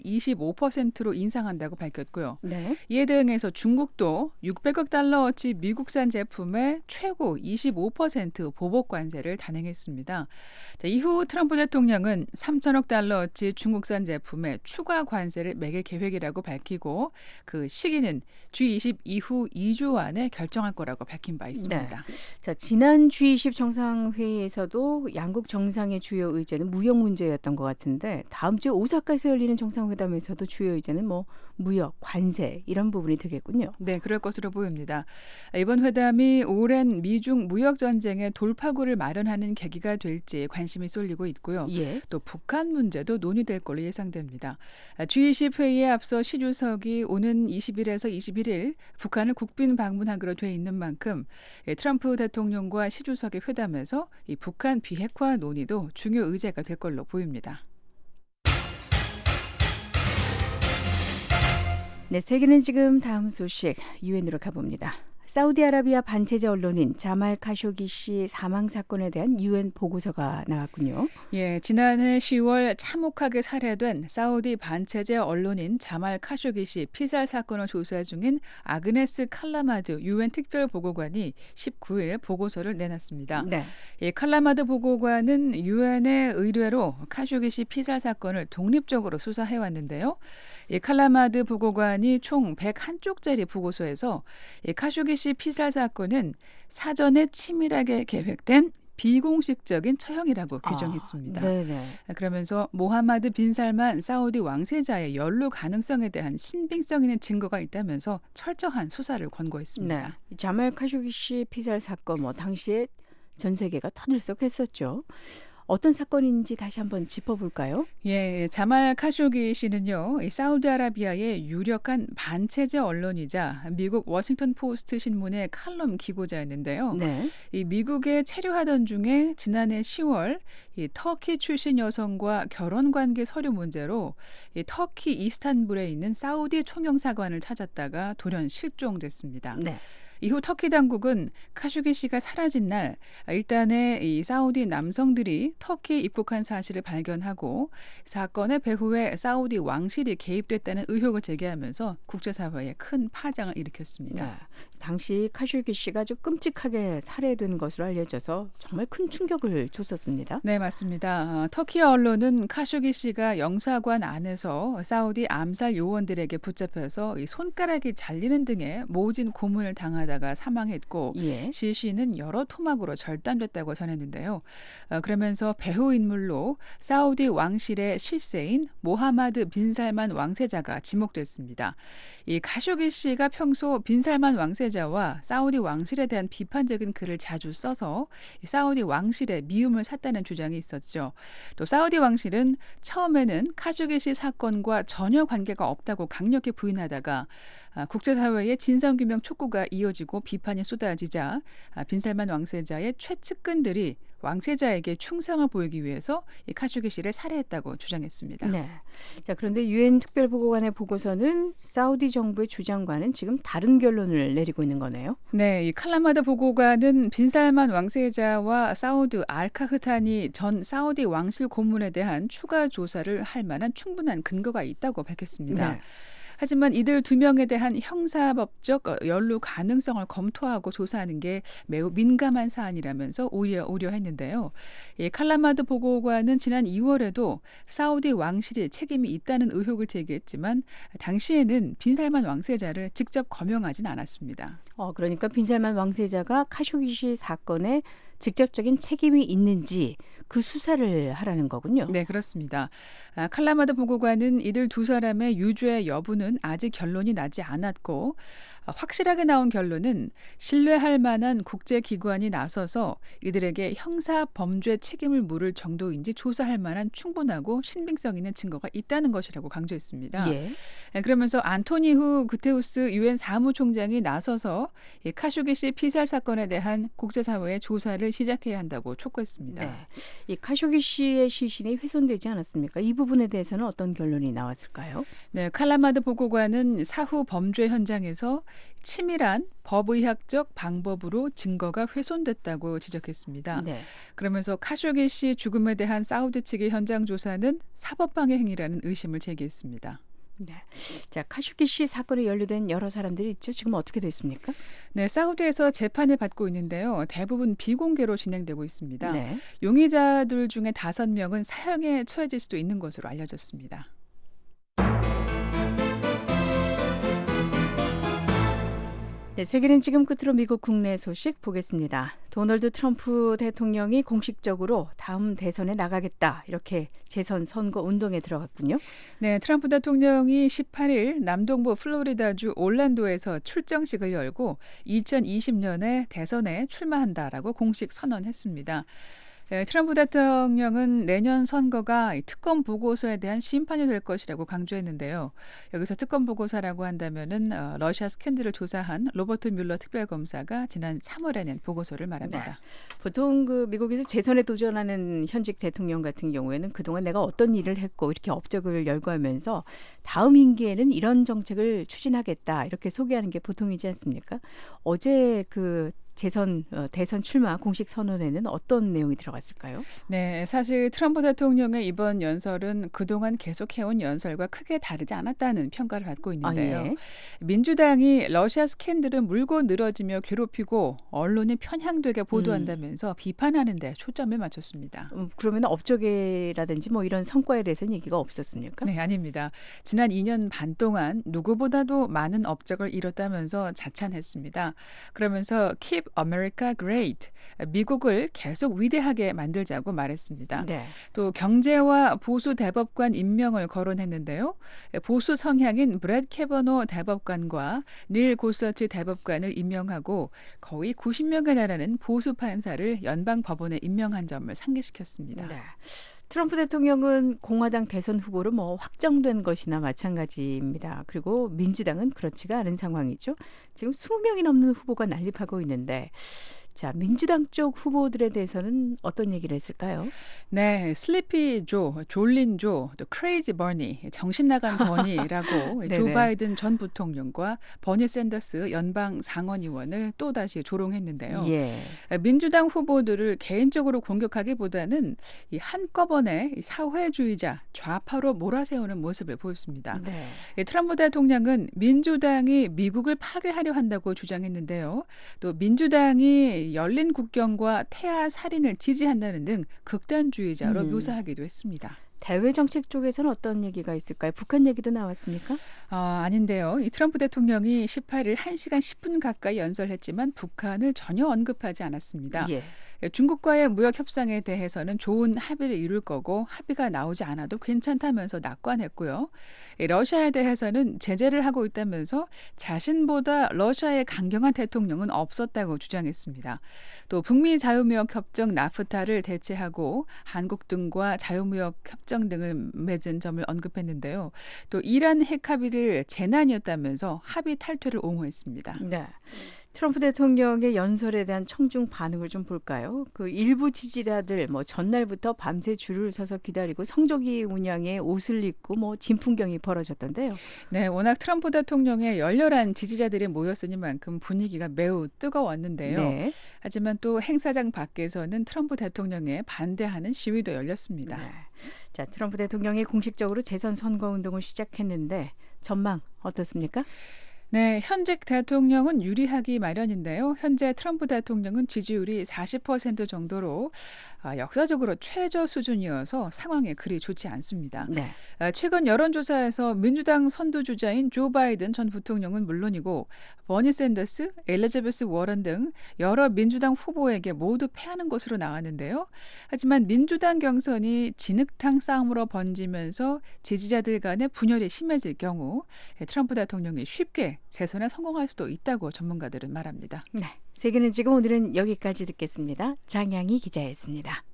25%로 인상한다고 밝혔고요. 네. 이에 대응해서 중국도 600억 달러어치 미국산 제품에 최고 25% 보복 관세를 단행했습니다. 자, 이후 트럼프 대통령은 3천억 달러어치 중국산 제품에 추가 관세를 매길 계획이라고 밝히고 그 시기는 G20 이후 2주 안에 결정할 거라고 밝힌 바 있습니다. 네. 자, 지난 G20 정상회의에서도 양국 정상의 주요 의제는 무역 문제였던 것 같은데 다음 주 오사카에서 열리는 정상회담에서도 주요 의제는 무역, 관세 이런 부분이 되겠군요. 네, 그럴 것으로 보입니다. 이번 회담이 오랜 미중 무역 전쟁의 돌파구를 마련하는 계기가 될지 관심이 쏠리고 있고요. 예. 또 북한 문제도 논의될 걸로 예상됩니다. G20 회의에 앞서 시 주석이 오는 20일에서 21일 북한을 국빈 방문하기로 돼 있는 만큼 트럼프 대통령과 시 주석의 회담에서 이 북한 비핵화 논의도 중요 의제가 될 걸로 보입니다. 네, 세계는 지금 다음 소식 유엔으로 가봅니다. 사우디아라비아 반체제 언론인 자말 카쇼기 씨 사망 사건에 대한 유엔 보고서가 나왔군요. 예, 지난해 10월 참혹하게 살해된 사우디 반체제 언론인 자말 카쇼기 씨 피살 사건을 조사 중인 아그네스 칼라마드 유엔 특별 보고관이 19일 보고서를 내놨습니다. 네. 이 칼라마드 보고관은 유엔의 의뢰로 카쇼기 씨 피살 사건을 독립적으로 수사해 왔는데요. 이 칼라마드 보고관이 총 101쪽짜리 보고서에서 이 카쇼기 씨 피살 사건은 사전에 치밀하게 계획된 비공식적인 처형이라고 규정했습니다. 네네. 그러면서 모하마드 빈 살만 사우디 왕세자의 연루 가능성에 대한 신빙성 있는 증거가 있다면서 철저한 수사를 권고했습니다. 네. 자말 카쇼기 씨 피살 사건 당시에 전 세계가 터들썩했었죠. 어떤 사건인지 다시 한번 짚어볼까요? 예, 자말 카쇼기 씨는요, 사우디아라비아의 유력한 반체제 언론이자 미국 워싱턴 포스트 신문의 칼럼 기고자였는데요. 네. 이 미국에 체류하던 중에 지난해 10월 이 터키 출신 여성과 결혼 관계 서류 문제로 이 터키 이스탄불에 있는 사우디 총영사관을 찾았다가 돌연 실종됐습니다. 네. 이후 터키 당국은 카쇼기 씨가 사라진 날 일단은 이 사우디 남성들이 터키에 입국한 사실을 발견하고 사건의 배후에 사우디 왕실이 개입됐다는 의혹을 제기하면서 국제사회에 큰 파장을 일으켰습니다. 네. 당시 카쇼기 씨가 아주 끔찍하게 살해된 것으로 알려져서 정말 큰 충격을 줬었습니다. 네, 맞습니다. 터키 언론은 카쇼기 씨가 영사관 안에서 사우디 암살 요원들에게 붙잡혀서 이 손가락이 잘리는 등의 모진 고문을 당하다 운전하다가 사망했고 시 씨는 여러 토막으로 절단됐다고 전했는데요. 그러면서 배후 인물로 사우디 왕실의 실세인 모하마드 빈 살만 왕세자가 지목됐습니다. 이 카쇼기 씨가 평소 빈 살만 왕세자와 사우디 왕실에 대한 비판적인 글을 자주 써서 사우디 왕실의 미움을 샀다는 주장이 있었죠. 또 사우디 왕실은 처음에는 카쇼기 씨 사건과 전혀 관계가 없다고 강력히 부인하다가 국제사회의 진상규명 촉구가 이어지고 비판이 쏟아지자 빈 살만 왕세자의 최측근들이 왕세자에게 충성을 보이기 위해서 이 카쇼기 씨를 살해했다고 주장했습니다. 네. 자, 그런데 유엔 특별보고관의 보고서는 사우디 정부의 주장과는 지금 다른 결론을 내리고 있는 거네요. 네, 이 칼라마드 보고관은 빈 살만 왕세자와 사우드 알카흐타니 전 사우디 왕실 고문에 대한 추가 조사를 할 만한 충분한 근거가 있다고 밝혔습니다. 네. 하지만 이들 두 명에 대한 형사법적 연루 가능성을 검토하고 조사하는 게 매우 민감한 사안이라면서 우려했는데요. 이 칼라마드 보고관은 지난 2월에도 사우디 왕실이 책임이 있다는 의혹을 제기했지만 당시에는 빈 살만 왕세자를 직접 거명하진 않았습니다. 그러니까 빈 살만 왕세자가 카쇼기 씨 사건에 직접적인 책임이 있는지 그 수사를 하라는 거군요. 네, 그렇습니다. 칼라마드 보고관은 이들 두 사람의 유죄 여부는 아직 결론이 나지 않았고 확실하게 나온 결론은 신뢰할 만한 국제기관이 나서서 이들에게 형사 범죄 책임을 물을 정도인지 조사할 만한 충분하고 신빙성 있는 증거가 있다는 것이라고 강조했습니다. 그러면서 안토니후 구테우스 유엔 사무총장이 나서서 카쇼기 씨 피살 사건에 대한 국제사회의 조사를 시작해야 한다고 촉구했습니다. 네. 이 카쇼기 씨의 시신이 훼손되지 않았습니까? 이 부분에 대해서는 어떤 결론이 나왔을까요? 네, 칼라마드 보고관은 사후 범죄 현장에서 치밀한 법의학적 방법으로 증거가 훼손됐다고 지적했습니다. 네. 그러면서 카쇼기 씨 죽음에 대한 사우디 측의 현장 조사는 사법방해 행위라는 의심을 제기했습니다. 네. 자, 카쇼기 씨 사건에 연루된 여러 사람들이 있죠. 지금 어떻게 됐습니까? 네, 사우디에서 재판을 받고 있는데요. 대부분 비공개로 진행되고 있습니다. 네. 용의자들 중에 5명은 사형에 처해질 수도 있는 것으로 알려졌습니다. 네, 세계는 지금 끝으로 미국 국내 소식 보겠습니다. 도널드 트럼프 대통령이 공식적으로 다음 대선에 나가겠다 이렇게 재선 선거 운동에 들어갔군요. 네, 트럼프 대통령이 18일 남동부 플로리다주 올란도에서 출정식을 열고 2020년에 대선에 출마한다라고 공식 선언했습니다. 트럼프 대통령은 내년 선거가 특검 보고서에 대한 심판이 될 것이라고 강조했는데요. 여기서 특검 보고서라고 한다면은 러시아 스캔들을 조사한 로버트 뮬러 특별검사가 지난 3월에 낸 보고서를 말합니다. 네. 보통 미국에서 재선에 도전하는 현직 대통령 같은 경우에는 그동안 내가 어떤 일을 했고 이렇게 업적을 열거하면서 다음 임기에는 이런 정책을 추진하겠다 이렇게 소개하는 게 보통이지 않습니까? 어제 대선 출마 공식 선언에는 어떤 내용이 들어갔을까요? 네, 사실 트럼프 대통령의 이번 연설은 그동안 계속해온 연설과 크게 다르지 않았다는 평가를 받고 있는데요. 민주당이 러시아 스캔들은 물고 늘어지며 괴롭히고 언론이 편향되게 보도한다면서 비판하는 데 초점을 맞췄습니다. 그러면 업적이라든지 이런 성과에 대해서는 얘기가 없었습니까? 네, 아닙니다. 지난 2년 반 동안 누구보다도 많은 업적을 이뤘다면서 자찬했습니다. 그러면서 Keep America Great, 미국을 계속 위대하게 만들자고 말했습니다. 네. 또 경제와 보수 대법관 임명을 거론했는데요. 보수 성향인 브렛 캐버노 대법관과 닐 고서치 대법관을 임명하고 거의 90명에 달하는 보수 판사를 연방 법원에 임명한 점을 상기시켰습니다. 네. 트럼프 대통령은 공화당 대선 후보로 확정된 것이나 마찬가지입니다. 그리고 민주당은 그렇지가 않은 상황이죠. 지금 20명이 넘는 후보가 난립하고 있는데 자, 민주당 쪽 후보들에 대해서는 어떤 얘기를 했을까요? 네, 슬리피 조, 졸린 조, 또 크레이지 버니, 정신 나간 버니라고 조 바이든 전 부통령과 버니 샌더스 연방 상원의원을 또다시 조롱했는데요. 민주당 후보들을 개인적으로 공격하기보다는 한꺼번에 사회주의자 좌파로 몰아세우는 모습을 보였습니다. 트럼프 대통령은 민주당이 미국을 파괴하려 한다고 주장했는데요. 또 민주당이 열린 국경과 태아 살인을 지지한다는 등 극단주의자로 묘사하기도 했습니다. 대외 정책 쪽에서는 어떤 얘기가 있을까요? 북한 얘기도 나왔습니까? 아닌데요. 이 트럼프 대통령이 18일 1시간 10분 가까이 연설했지만 북한을 전혀 언급하지 않았습니다. 예. 중국과의 무역 협상에 대해서는 좋은 합의를 이룰 거고 합의가 나오지 않아도 괜찮다면서 낙관했고요. 러시아에 대해서는 제재를 하고 있다면서 자신보다 러시아의 강경한 대통령은 없었다고 주장했습니다. 또 북미 자유무역 협정 나프타를 대체하고 한국 등과 자유무역 협정 등을 맺은 점을 언급했는데요. 또 이란 핵 합의를 재난이었다면서 합의 탈퇴를 옹호했습니다. 네. 트럼프 대통령의 연설에 대한 청중 반응을 좀 볼까요? 그 일부 지지자들 전날부터 밤새 줄을 서서 기다리고 성조기 운영에 옷을 입고 진풍경이 벌어졌던데요. 네, 워낙 트럼프 대통령의 열렬한 지지자들이 모였으니만큼 분위기가 매우 뜨거웠는데요. 네. 하지만 또 행사장 밖에서는 트럼프 대통령에 반대하는 시위도 열렸습니다. 네. 자, 트럼프 대통령이 공식적으로 재선 선거 운동을 시작했는데 전망 어떻습니까? 네, 현직 대통령은 유리하기 마련인데요. 현재 트럼프 대통령은 지지율이 40% 정도로 역사적으로 최저 수준이어서 상황에 그리 좋지 않습니다. 네. 최근 여론조사에서 민주당 선두주자인 조 바이든 전 부통령은 물론이고 버니 샌더스, 엘리자베스 워런 등 여러 민주당 후보에게 모두 패하는 것으로 나왔는데요. 하지만 민주당 경선이 진흙탕 싸움으로 번지면서 지지자들 간의 분열이 심해질 경우 트럼프 대통령이 쉽게 재선에 성공할 수도 있다고 전문가들은 말합니다. 네, 세계는 지금 오늘은 여기까지 듣겠습니다. 장양희 기자였습니다.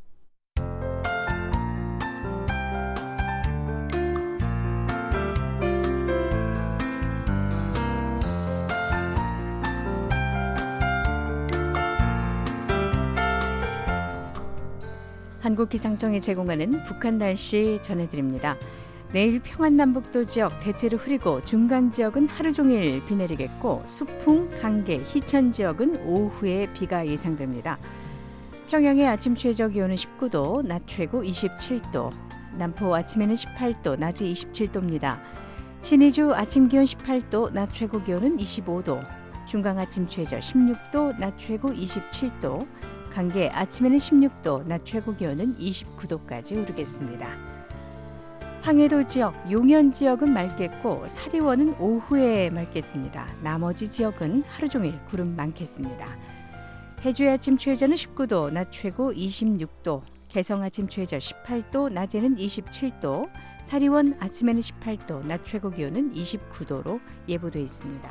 한국기상청이 제공하는 북한 날씨 전해드립니다. 내일 평안남북도 지역 대체로 흐리고 중간 지역은 하루 종일 비 내리겠고 수풍, 강계, 희천 지역은 오후에 비가 예상됩니다. 평양의 아침 최저 기온은 19도, 낮 최고 27도, 남포 아침에는 18도, 낮에 27도입니다. 신의주 아침 기온 18도, 낮 최고 기온은 25도, 중강 아침 최저 16도, 낮 최고 27도, 강계 아침에는 16도, 낮 최고 기온은 29도까지 오르겠습니다. 항해도 지역, 용현 지역은 맑겠고 사리원은 오후에 맑겠습니다. 나머지 지역은 하루 종일 구름 많겠습니다. 해주의 아침 최저는 19도, 낮 최고 26도, 개성 아침 최저 18도, 낮에는 27도, 사리원 아침에는 18도, 낮 최고 기온은 29도로 예보돼 있습니다.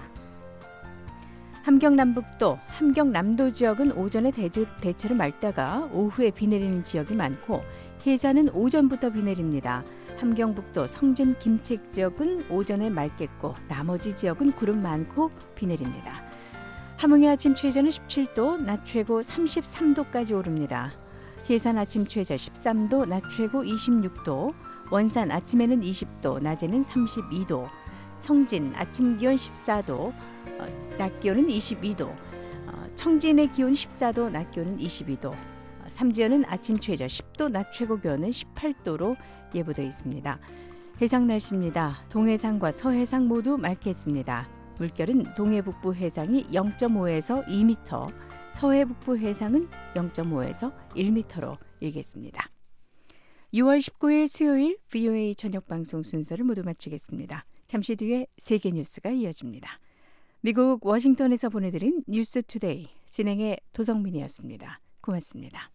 함경남북도, 함경남도 지역은 오전에 대체로 맑다가 오후에 비 내리는 지역이 많고 해산은 오전부터 비 내립니다. 함경북도 성진 김책 지역은 오전에 맑겠고 나머지 지역은 구름 많고 비 내립니다. 함흥의 아침 최저는 17도, 낮 최고 33도까지 오릅니다. 해산 아침 최저 13도, 낮 최고 26도, 원산 아침에는 20도, 낮에는 32도, 성진 아침 기온 14도, 낮 기온은 22도, 청진의 기온 14도, 낮 기온은 22도, 삼지연은 아침 최저 10도, 낮 최고 기온은 18도로 예보되어 있습니다. 해상 날씨입니다. 동해상과 서해상 모두 맑겠습니다. 물결은 동해북부 해상이 0.5에서 2m, 서해북부 해상은 0.5에서 1m로 일겠습니다. 6월 19일 수요일 VOA 저녁방송 순서를 모두 마치겠습니다. 잠시 뒤에 세계 뉴스가 이어집니다. 미국 워싱턴에서 보내드린 뉴스 투데이 진행의 도성민이었습니다. 고맙습니다.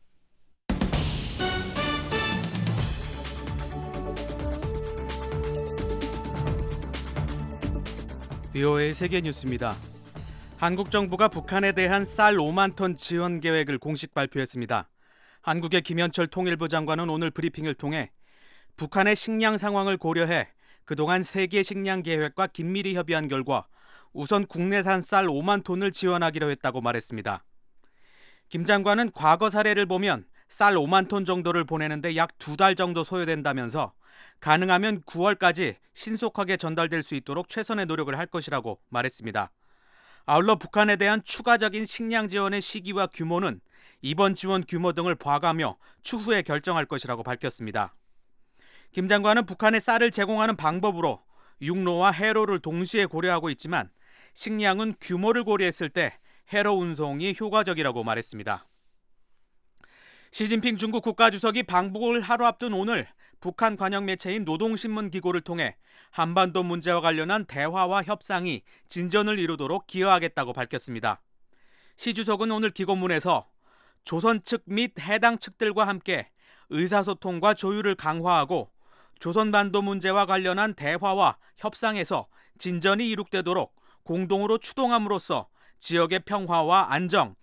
VOA 세계 뉴스입니다. 한국 정부가 북한에 대한 쌀 5만 톤 지원 계획을 공식 발표했습니다. 한국의 김현철 통일부 장관은 오늘 브리핑을 통해 북한의 식량 상황을 고려해 그동안 세계 식량 계획과 긴밀히 협의한 결과 우선 국내산 쌀 5만 톤을 지원하기로 했다고 말했습니다. 김 장관은 과거 사례를 보면 쌀 5만 톤 정도를 보내는데 약 2달 정도 소요된다면서 가능하면 9월까지 신속하게 전달될 수 있도록 최선의 노력을 할 것이라고 말했습니다. 아울러 북한에 대한 추가적인 식량 지원의 시기와 규모는 이번 지원 규모 등을 봐가며 추후에 결정할 것이라고 밝혔습니다. 김 장관은 북한에 쌀을 제공하는 방법으로 육로와 해로를 동시에 고려하고 있지만 식량은 규모를 고려했을 때 해로 운송이 효과적이라고 말했습니다. 시진핑 중국 국가주석이 방북을 하루 앞둔 오늘 북한 관영 매체인 노동신문 기고를 통해 한반도 문제와 관련한 대화와 협상이 진전을 이루도록 기여하겠다고 밝혔습니다. 시 주석은 오늘 기고문에서 조선 측 및 해당 측들과 함께 의사소통과 조율을 강화하고 조선반도 문제와 관련한 대화와 협상에서 진전이 이룩되도록 공동으로 추동함으로써 지역의 평화와 안정,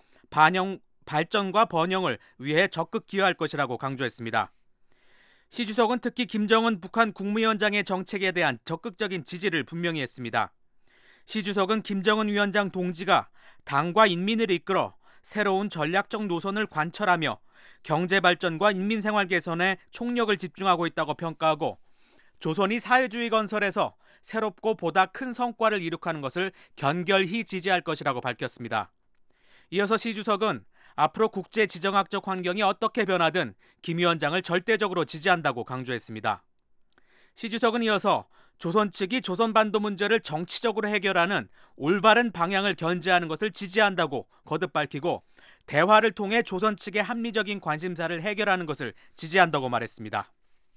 발전과 번영을 위해 적극 기여할 것이라고 강조했습니다. 시 주석은 특히 김정은 북한 국무위원장의 정책에 대한 적극적인 지지를 분명히 했습니다. 시 주석은 김정은 위원장 동지가 당과 인민을 이끌어 새로운 전략적 노선을 관철하며 경제 발전과 인민생활 개선에 총력을 집중하고 있다고 평가하고 조선이 사회주의 건설에서 새롭고 보다 큰 성과를 이룩하는 것을 견결히 지지할 것이라고 밝혔습니다. 이어서 시 주석은 앞으로 국제 지정학적 환경이 어떻게 변하든 김 위원장을 절대적으로 지지한다고 강조했습니다. 시 주석은 이어서 조선 측이 조선반도 문제를 정치적으로 해결하는 올바른 방향을 견지하는 것을 지지한다고 거듭 밝히고 대화를 통해 조선 측의 합리적인 관심사를 해결하는 것을 지지한다고 말했습니다.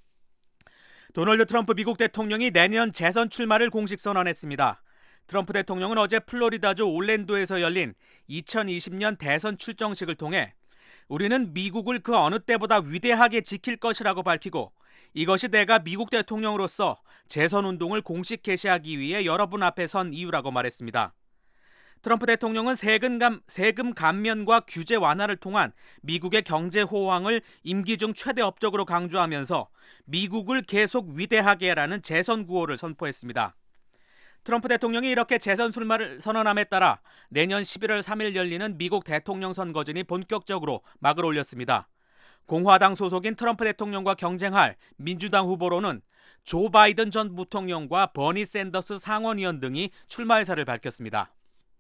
도널드 트럼프 미국 대통령이 내년 재선 출마를 공식 선언했습니다. 트럼프 대통령은 어제 플로리다주 올랜도에서 열린 2020년 대선 출정식을 통해 우리는 미국을 그 어느 때보다 위대하게 지킬 것이라고 밝히고 이것이 내가 미국 대통령으로서 재선 운동을 공식 개시하기 위해 여러분 앞에 선 이유라고 말했습니다. 트럼프 대통령은 세금 감면과 규제 완화를 통한 미국의 경제 호황을 임기 중 최대 업적으로 강조하면서 미국을 계속 위대하게 하라는 재선 구호를 선포했습니다. 트럼프 대통령이 이렇게 재선 출마를 선언함에 따라 내년 11월 3일 열리는 미국 대통령 선거전이 본격적으로 막을 올렸습니다. 공화당 소속인 트럼프 대통령과 경쟁할 민주당 후보로는 조 바이든 전 부통령과 버니 샌더스 상원의원 등이 출마 의사를 밝혔습니다.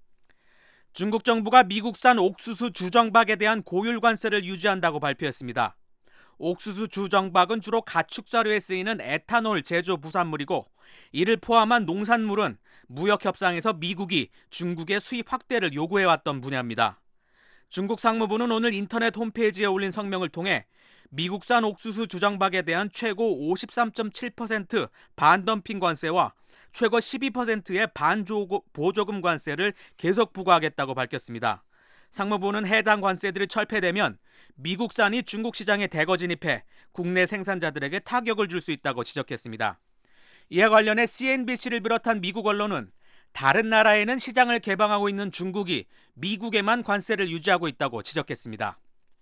중국 정부가 미국산 옥수수 주정박에 대한 고율 관세를 유지한다고 발표했습니다. 옥수수 주정박은 주로 가축사료에 쓰이는 에탄올 제조 부산물이고 이를 포함한 농산물은 무역 협상에서 미국이 중국의 수입 확대를 요구해왔던 분야입니다. 중국 상무부는 오늘 인터넷 홈페이지에 올린 성명을 통해 미국산 옥수수 주정박에 대한 최고 53.7% 반덤핑 관세와 최고 12%의 반보조금 관세를 계속 부과하겠다고 밝혔습니다. 상무부는 해당 관세들이 철폐되면 미국산이 중국 시장에 대거 진입해 국내 생산자들에게 타격을 줄 수 있다고 지적했습니다. 이와 관련해 CNBC를 비롯한 미국 언론은 다른 나라에는 시장을 개방하고 있는 중국이 미국에만 관세를 유지하고 있다고 지적했습니다.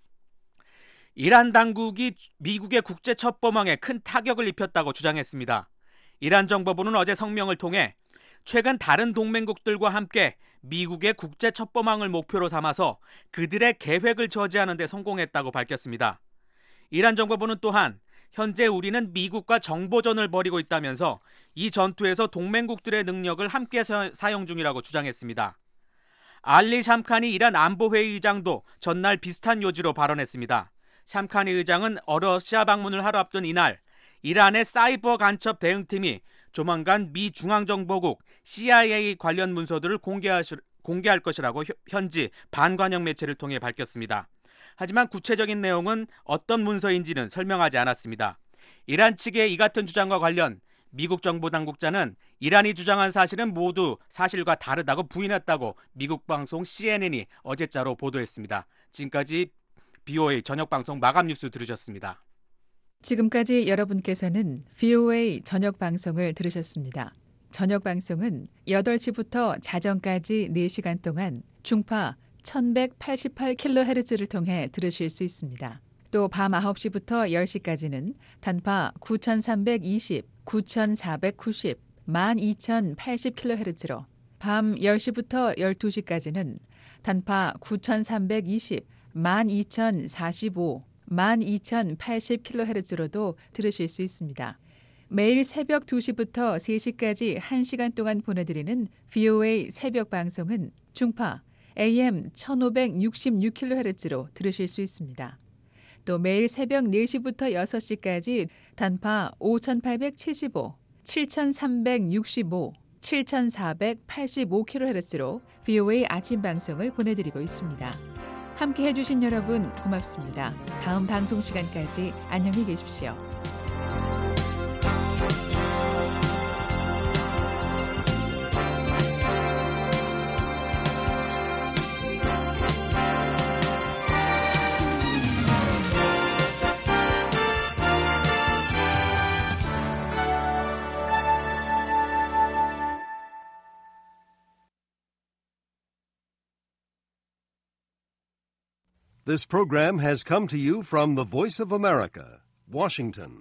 이란 당국이 미국의 국제 첩보망에 큰 타격을 입혔다고 주장했습니다. 이란 정보부는 어제 성명을 통해 최근 다른 동맹국들과 함께 미국의 국제 첩보망을 목표로 삼아서 그들의 계획을 저지하는 데 성공했다고 밝혔습니다. 이란 정보부는 또한 현재 우리는 미국과 정보전을 벌이고 있다면서 이 전투에서 동맹국들의 능력을 함께 사용 중이라고 주장했습니다. 알리 샴카니 이란 안보회의 의장도 전날 비슷한 요지로 발언했습니다. 샴카니 의장은 러시아 방문을 하루 앞둔 이날 이란의 사이버 간첩 대응팀이 조만간 미 중앙정보국 CIA 관련 문서들을 공개할 것이라고 현지 반관영 매체를 통해 밝혔습니다. 하지만 구체적인 내용은 어떤 문서인지는 설명하지 않았습니다. 이란 측의 이 같은 주장과 관련 미국 정부 당국자는 이란이 주장한 사실은 모두 사실과 다르다고 부인했다고 미국 방송 CNN이 어제자로 보도했습니다. 지금까지 BOA 저녁방송 마감 뉴스 들으셨습니다. 지금까지 여러분께서는 VOA 저녁 방송을 들으셨습니다. 저녁 방송은 8시부터 자정까지 4시간 동안 중파 1188kHz를 통해 들으실 수 있습니다. 또 밤 9시부터 10시까지는 단파 9320, 9490, 12080kHz로 밤 10시부터 12시까지는 단파 9320, 12045, 12080kHz로도 들으실 수 있습니다. 매일 새벽 2시부터 3시까지 1시간 동안 보내드리는 VOA 새벽 방송은 중파 AM 1566kHz로 들으실 수 있습니다. 또 매일 새벽 4시부터 6시까지 단파 5875, 7365, 7485kHz로 VOA 아침 방송을 보내드리고 있습니다. 함께 해주신 여러분 고맙습니다. 다음 방송 시간까지 안녕히 계십시오. This program has come to you from the Voice of America, Washington.